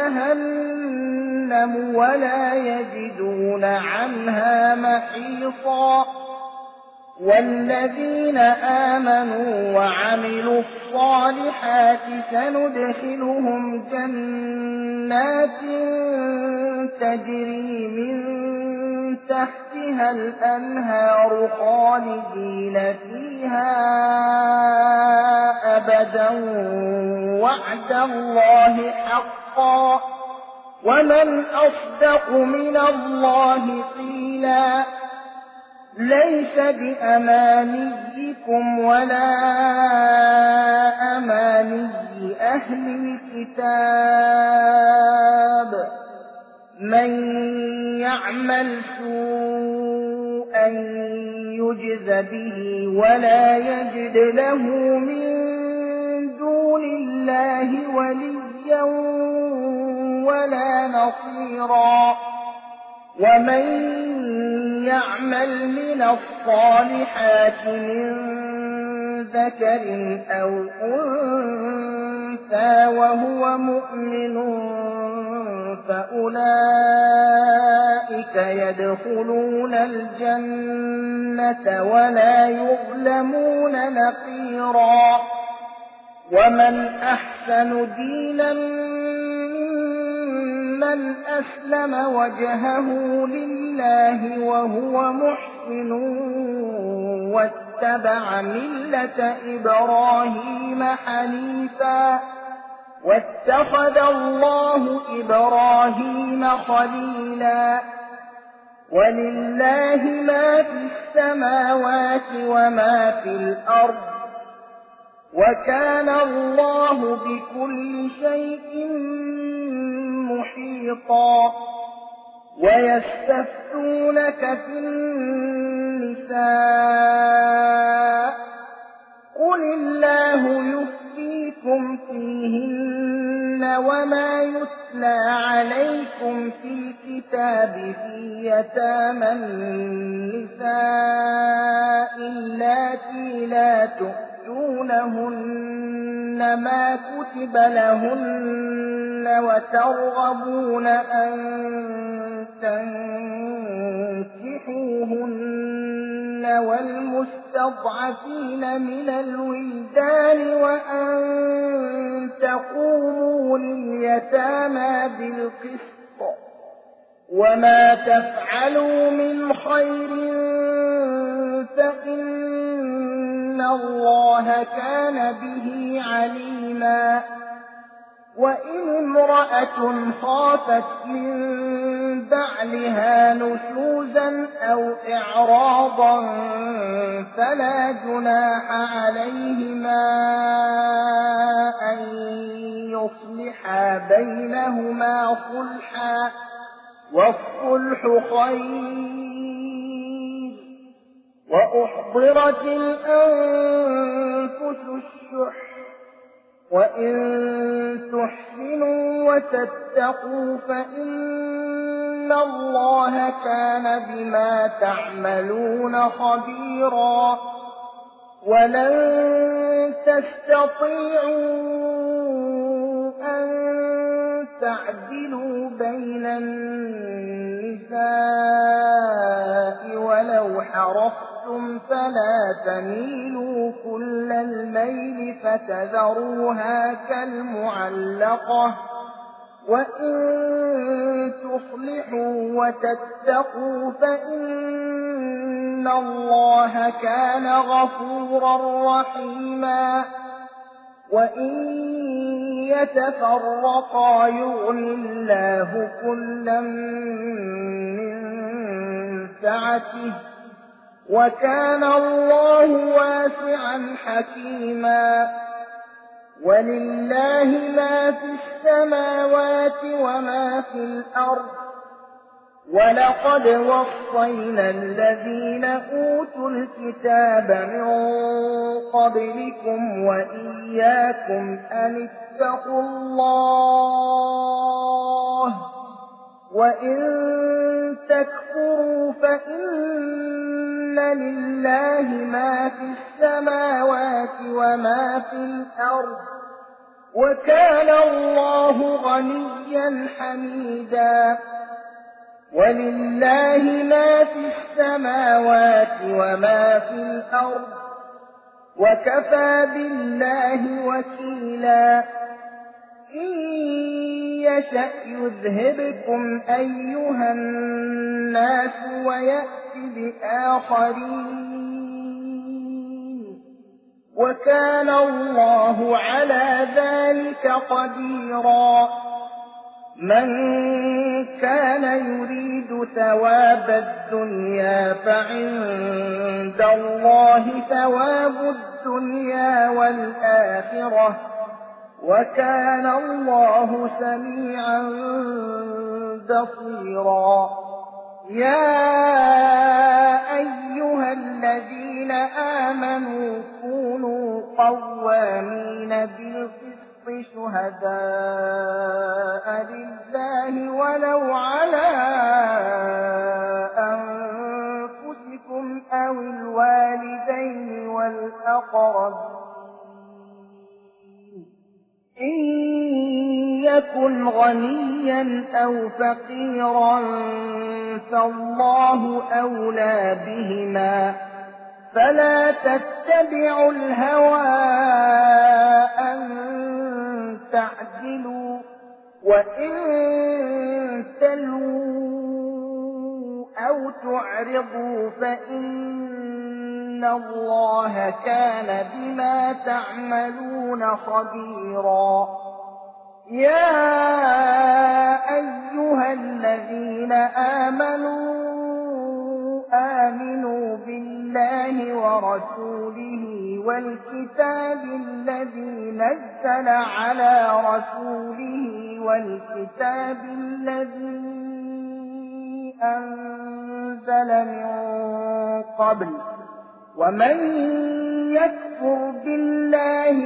جهنم ولا يجدون عنها محيصا. والذين آمنوا وعملوا الصالحات سندخلهم جنات تجري من تحتها الأنهار خالدين فيها أبدا وعد الله حقا ومن أصدق من الله قيلا. ليس بأمانيكم ولا أماني أهل الكتاب. من يعمل سوءا يجز به ولا يجد له من دون الله وليا ولا نصيرا. ومن يعمل من الصالحات من ذكر أو أنثى وهو مؤمن فأولئك يدخلون الجنة ولا يظلمون نقيرا. ومن أحسن دينا ممن أسلم وجهه لله وهو محسن واتبع ملة إبراهيم حنيفا واتخذ الله إبراهيم خليلا. ولله ما في السماوات وما في الأرض وكان الله بكل شيء محيطا. ويستفتونك في النساء قل الله يفتيكم فيهن وما يتلى عليكم في الكتاب في يتامى النساء اللاتي لا تؤتونهن ما كتب لهن وترغبون أن تنكحوهن والمستضعفين من الولدان وأن تقوموا لليتامى بالقسط وما تفعلوا من خير فإن الله كان به عليما. وإن امرأة خافت من بعلها نشوزا أو إعراضا فلا جناح عليهما أن يصلحا بينهما صلحا، والصلح خير. وأحضرت الأنفس الشح، وإن تحسنوا وتتقوا فإن الله كان بما تعملون خبيرا. ولن تستطيعوا أن تعدلوا بين النساء ولو حرصتم فلا تميلوا كل الميل فتذروها كالمعلقة، وإن تصلحوا وتتقوا فإن الله كان غفورا رحيما. وإن يتفرقا يغن الله كلا من سعته، وكان الله واسعا حكيما. ولله ما في السماوات وما في الأرض. ولقد وصينا الذين أوتوا الكتاب من قبلكم وإياكم أن اتقوا الله، وإن تكفروا فإن لله ما في السماوات وما في الأرض، وكان الله غنيا حميدا. ولله ما في السماوات وما في الأرض، وكفى بالله وكيلا. إن يشأ يذهبكم أيها الناس ويأت بآخرين، وكان الله على ذلك قديرا. من كان يريد ثواب الدنيا فعند الله ثواب الدنيا والآخرة، وكان الله سميعا بصيرا. يا أيها الذين آمنوا كونوا قوامين بالقسط شهداء لله ولو على أنفسكم أو الوالدين والأقربين إن يكن غنيا أو فقيرا فالله أولى بهما، فلا تتبعوا الهوى أن تعدلوا، وإن تلووا أو تعرضوا فإن الله كان بما تعملون خبيرا. يا أيها الذين آمنوا بالله ورسوله والكتاب الذي نزل على رسوله والكتاب الذي أنزل من قبل، ومن يكفر بالله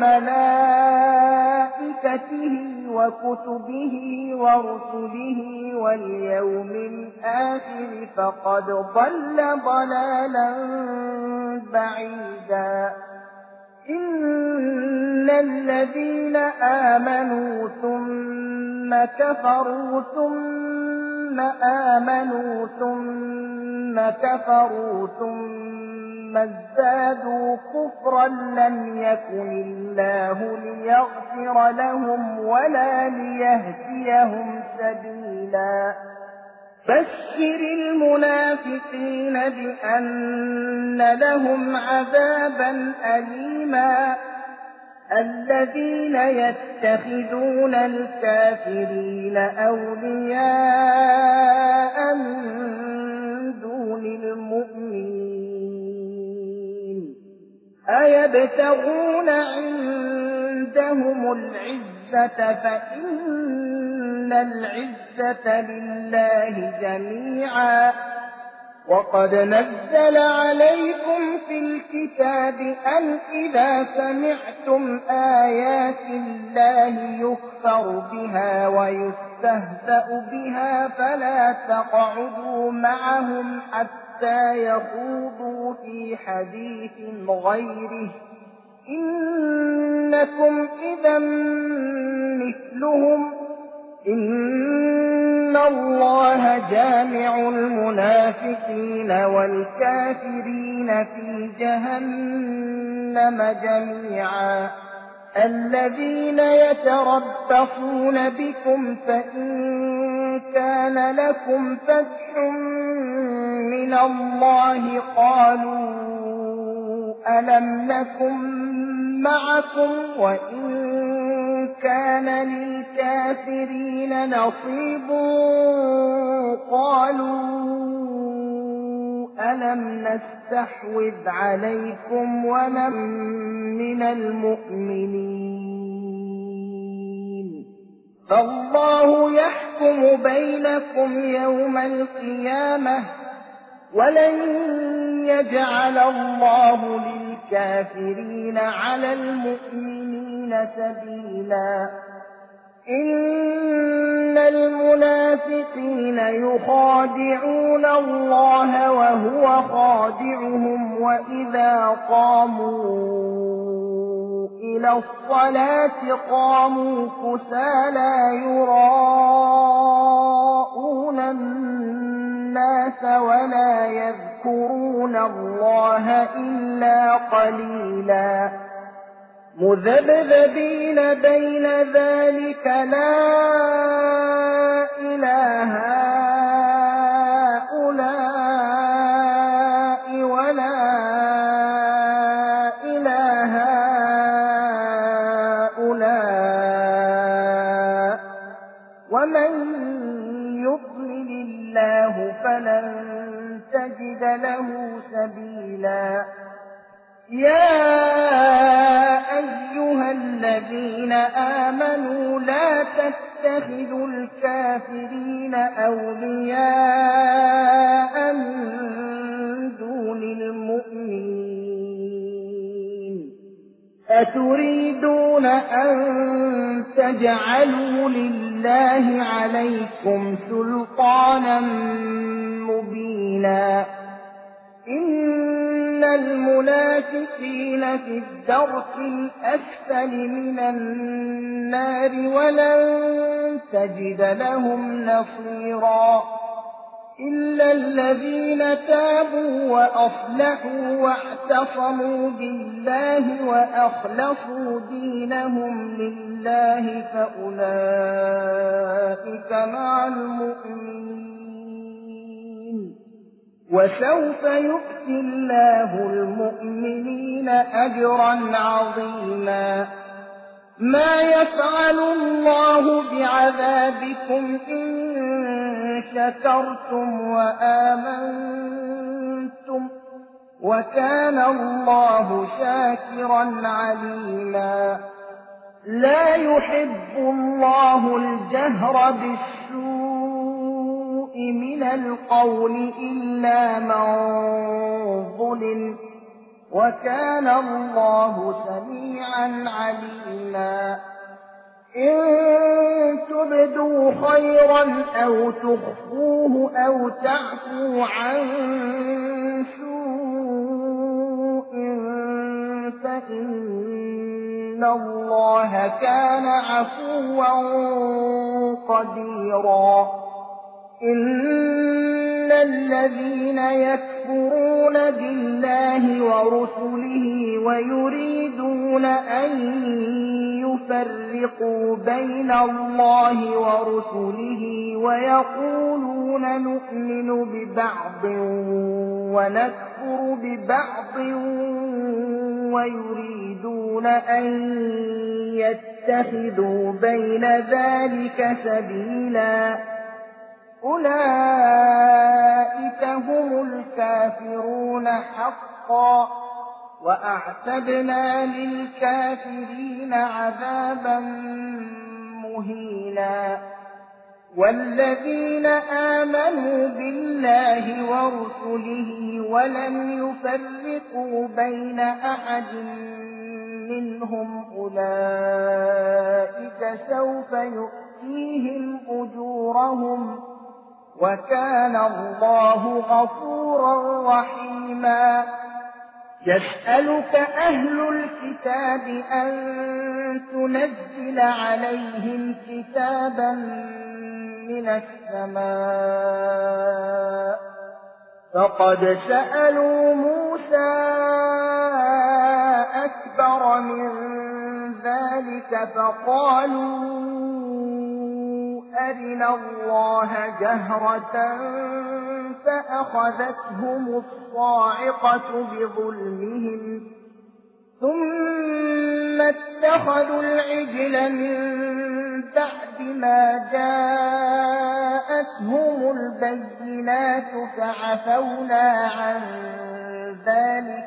وملائكته وكتبه ورسله واليوم الآخر فقد ضل ضلالا بعيدا. إن الذين آمنوا ثم كفروا ثم آمنوا ثم كفروا ثم ازدادوا كفرا لم يكن الله ليغفر لهم ولا ليهديهم سبيلا. بشر المنافقين بأن لهم عذابا أليما الذين يتخذون الكافرين أولياء من دون المؤمنين أيبتغون عندهم العزة فإن العزة لله جميعا وقد نزل عليكم في الكتاب أن إذا سمعتم آيات الله يكفر بها ويستهزأ بها فلا تقعدوا معهم حتى يخوضوا في حديث غيره إنكم إذا مثلهم إن الله جامع المنافقين والكافرين في جهنم جميعا الذين يتربصون بكم فإن كان لكم فتح من الله قالوا ألم نكن معكم وإن كان للكافرين نصيب قالوا ألم نستحوذ عليكم من المؤمنين فالله يحكم بينكم يوم القيامة ولن يجعل الله للكافرين على المؤمنين سبيلا إن المنافقين يخادعون الله وهو خادعهم وإذا قاموا إلى الصلاة قاموا كسالى يراءون الناس ولا يذكرون الله إلا قليلا مذبذبين بين ذلك لا إله هؤلاء ولا إله هؤلاء ومن يضلل الله فلن تجد له سبيلا يا أيها الذين آمنوا لا تتخذوا الكافرين أولياء من دون المؤمنين أتريدون أن تجعلوا لله عليكم سلطانا مبينا إن المنافقين في الدرك الأسفل من النار ولن تجد لهم نصيرا إلا الذين تابوا وأصلحوا واعتصموا بالله وأخلصوا دينهم لله فأولئك مع المؤمنين وسوف يؤتي الله المؤمنين أجرا عظيما ما يفعل الله بعذابكم إن شكرتم وآمنتم وكان الله شاكرا عليما لا يحب الله الجهر بالسوء من القول إلا من ظلم وكان الله سميعا عليما إن تبدوا خيرا أو تخفوه أو تعفوا عن سوء فإن الله كان عفوا قديرا إن الذين يكفرون بالله ورسله ويريدون أن يفرقوا بين الله ورسله ويقولون نؤمن ببعض ونكفر ببعض ويريدون أن يتخذوا بين ذلك سبيلا أولئك هم الكافرون حقا وأعتدنا للكافرين عذابا مهينا والذين آمنوا بالله ورسله ولم يفرقوا بين أحد منهم أولئك سوف يؤتيهم أجورهم وكان الله غفورا رحيما يسألك أهل الكتاب أن تنزل عليهم كتابا من السماء فقد سألوا موسى أكبر من ذلك فقالوا أرنا الله جهرة فأخذتهم الصاعقة بظلمهم ثم اتخذوا العجل من بعد ما جاءتهم البينات فعفونا عن ذلك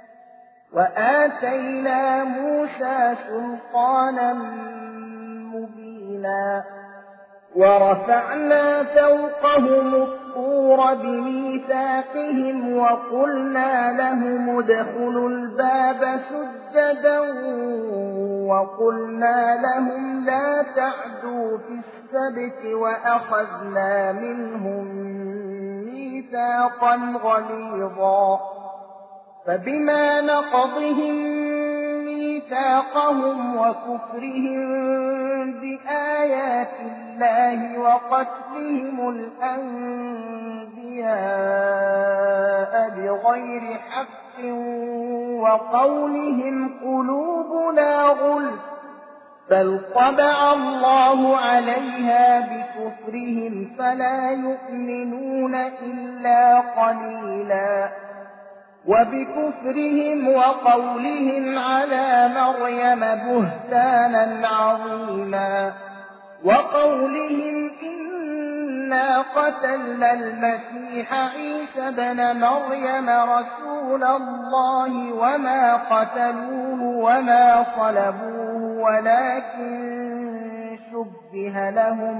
وآتينا موسى سلطانا مبينا ورفعنا فوقهم الطور بميثاقهم وقلنا لهم ادخلوا الباب سجدا وقلنا لهم لا تعدوا في السبت وأخذنا منهم ميثاقا غليظا فبما نقضهم ميثاقهم وكفرهم بآيات الله وقتلهم الأنبياء بغير حق وقولهم قلوبنا غلف بل طبع الله عليها بكفرهم فلا يؤمنون إلا قليلا وبكفرهم وقولهم على مريم بهتانا عظيما وقولهم إنا قتلنا المسيح عيسى بن مريم رسول الله وما قتلوه وما صلبوه ولكن شبه لهم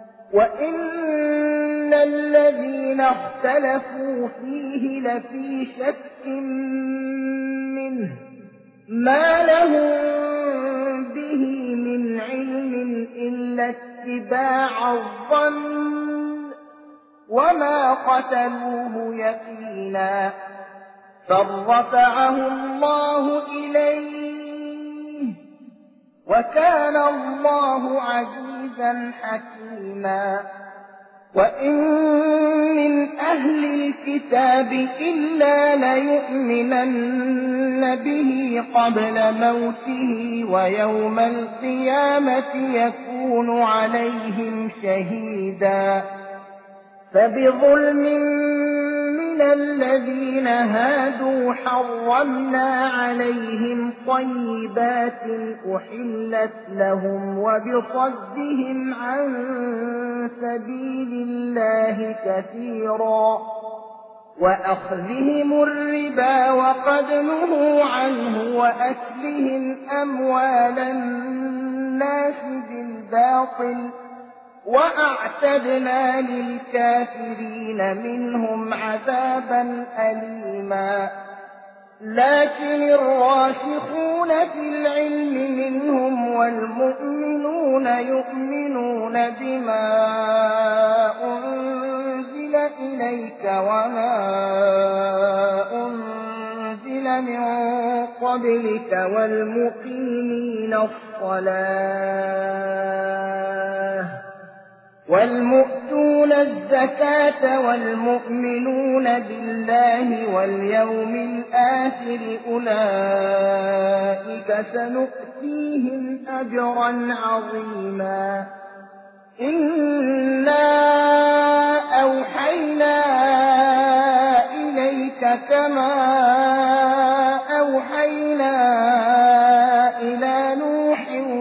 وإن الذين اختلفوا فيه لفي شك منه ما لهم به من علم إلا اتباع الظن وما قتلوه يقينا فرفعه الله إليه وكان الله عزيزا حكيما وإن من أهل الكتاب إلا ليؤمنن به قبل موته ويوم القيامة يكون عليهم شهيدا فبظلم من الذين هادوا حرمنا عليهم طيبات أحلت لهم وبصدهم عن سبيل الله كثيرا وأخذهم الربا وقد نهوا عنه وأكلهم أموال الناس بالباطل وأعتدنا للكافرين منهم عذابا أليما لكن الراسخون في العلم منهم والمؤمنون يؤمنون بما أنزل إليك وما أنزل من قبلك والمقيمين الصلاة والمؤتون الزكاة والمؤمنون بالله واليوم الآخر أولئك سنؤتيهم أجرا عظيما إنا أوحينا إليك كما أوحينا إلى نوح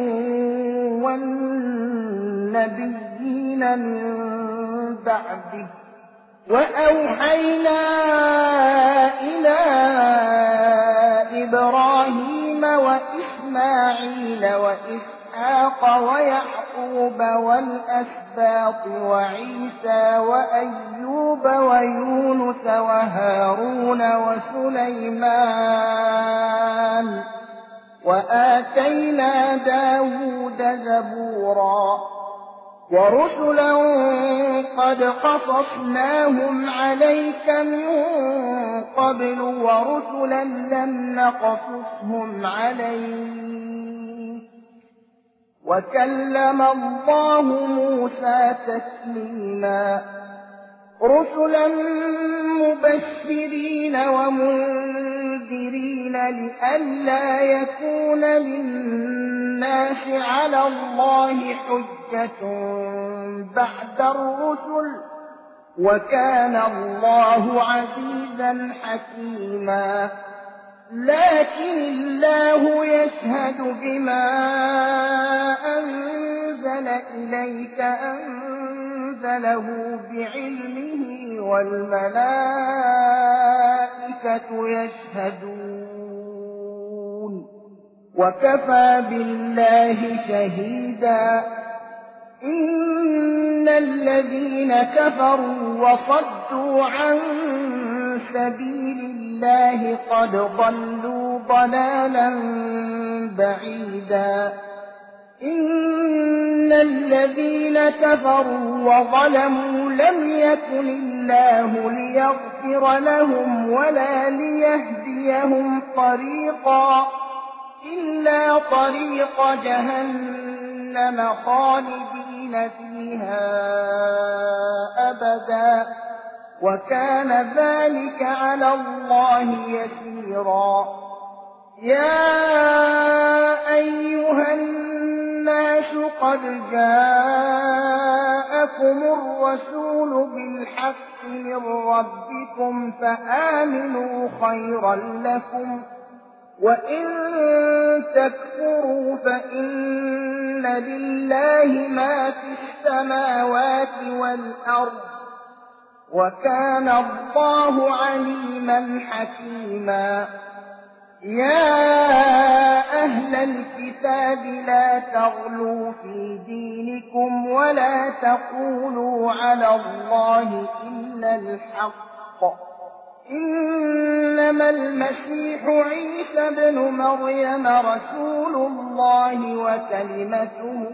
والنبيين من بعده وأوحينا إلى إبراهيم وإسماعيل وإسحاق ويعقوب والأسباط وعيسى وأيوب ويونس وهارون وسليمان وآتينا داود زبورا ورسلا قد قصصناهم عليك من قبل ورسلا لم نقصصهم عليك وكلم الله موسى تكليما رسلا مبشرين ومنذرين لئلا يكون للناس على الله حجة بعد الرسل وكان الله عزيزا حكيما لكن الله يشهد بما أنزل إليك أنزله بعلمه والملائكة يشهدون وكفى بالله شهيدا إن الذين كفروا وصدوا عن سبيل الله قد ضلوا ضلالا بعيدا إن الذين كفروا وظلموا لم يكن الله ليغفر لهم ولا ليهديهم طريقا إلا طريق جهنم خالدين فيها أبدا وكان ذلك على الله يسيرا يا أيها الناس قد جاءكم الرسول بالحق من ربكم فآمنوا خيرا لكم وإن تكفروا فإن لله ما في السماوات والأرض وكان الله عليما حكيما يا أهل الكتاب لا تغلوا في دينكم ولا تقولوا على الله إلا الحق إنما المسيح عيسى ابن مريم رسول الله وكلمته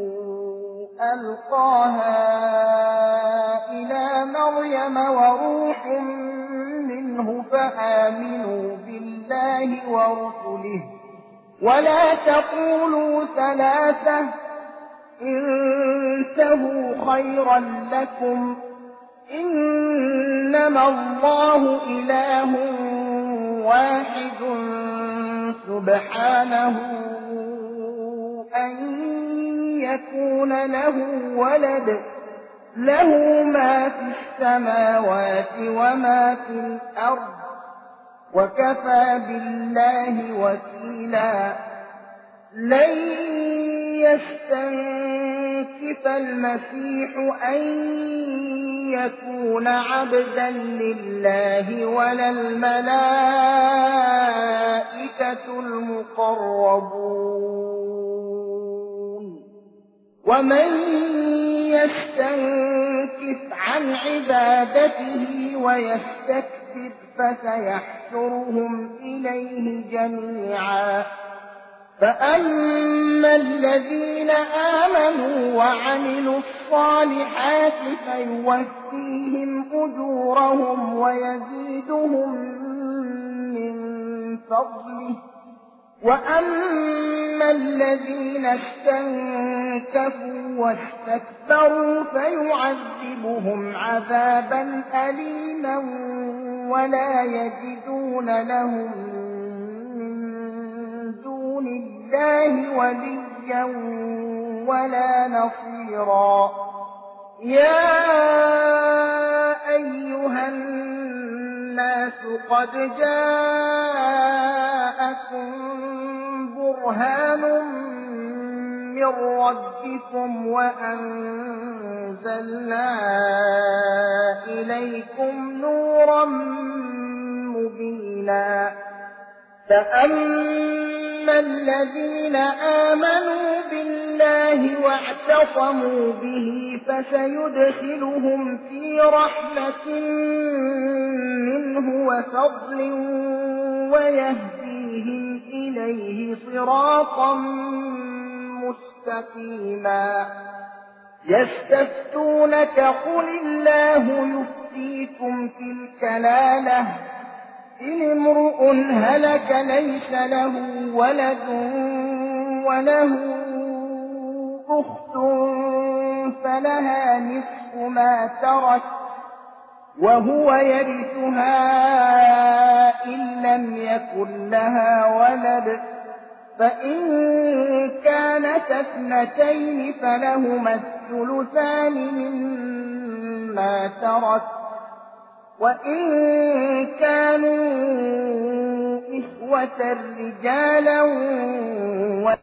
ألقاها إلى مريم وروح منه فآمنوا بالله ورسله ولا تقولوا ثلاثة انتهوا خيرا لكم إنما الله إله واحد سبحانه أن يكون له ولد له ما في السماوات وما في الأرض وكفى بالله وكيلا لن يستنكف المسيح أن يكون عبدا لله ولا الملائكة المقربون ومن يستنكف عن عبادته ويستكبر فسيحشرهم إليه جميعا فأما الذين آمنوا وعملوا الصالحات فيوفيهم أجورهم ويزيدهم من فضله وأما الذين استنكفوا واستكبروا فيعذبهم عذابا أليما ولا يجدون لهم من دون الله وليا ولا نصيرا يا أيها الناس الناس قد جاءكم برهان من ربكم وأنزلنا إليكم نورا مبينا فأما الذين آمنوا بالله واعتصموا به فسيدخلهم في رحمة منه وفضل ويهديهم إليه صراطا مستقيما يستفتونك قل الله يفتيكم في الكلالة إن امرؤ هلك ليس له ولد وله أخت فلها نصف ما ترك وهو يرثها إن لم يكن لها ولد فإن كانت اثنتين فلهما الثلثان مما ترك وإن كانوا إخوة رجالا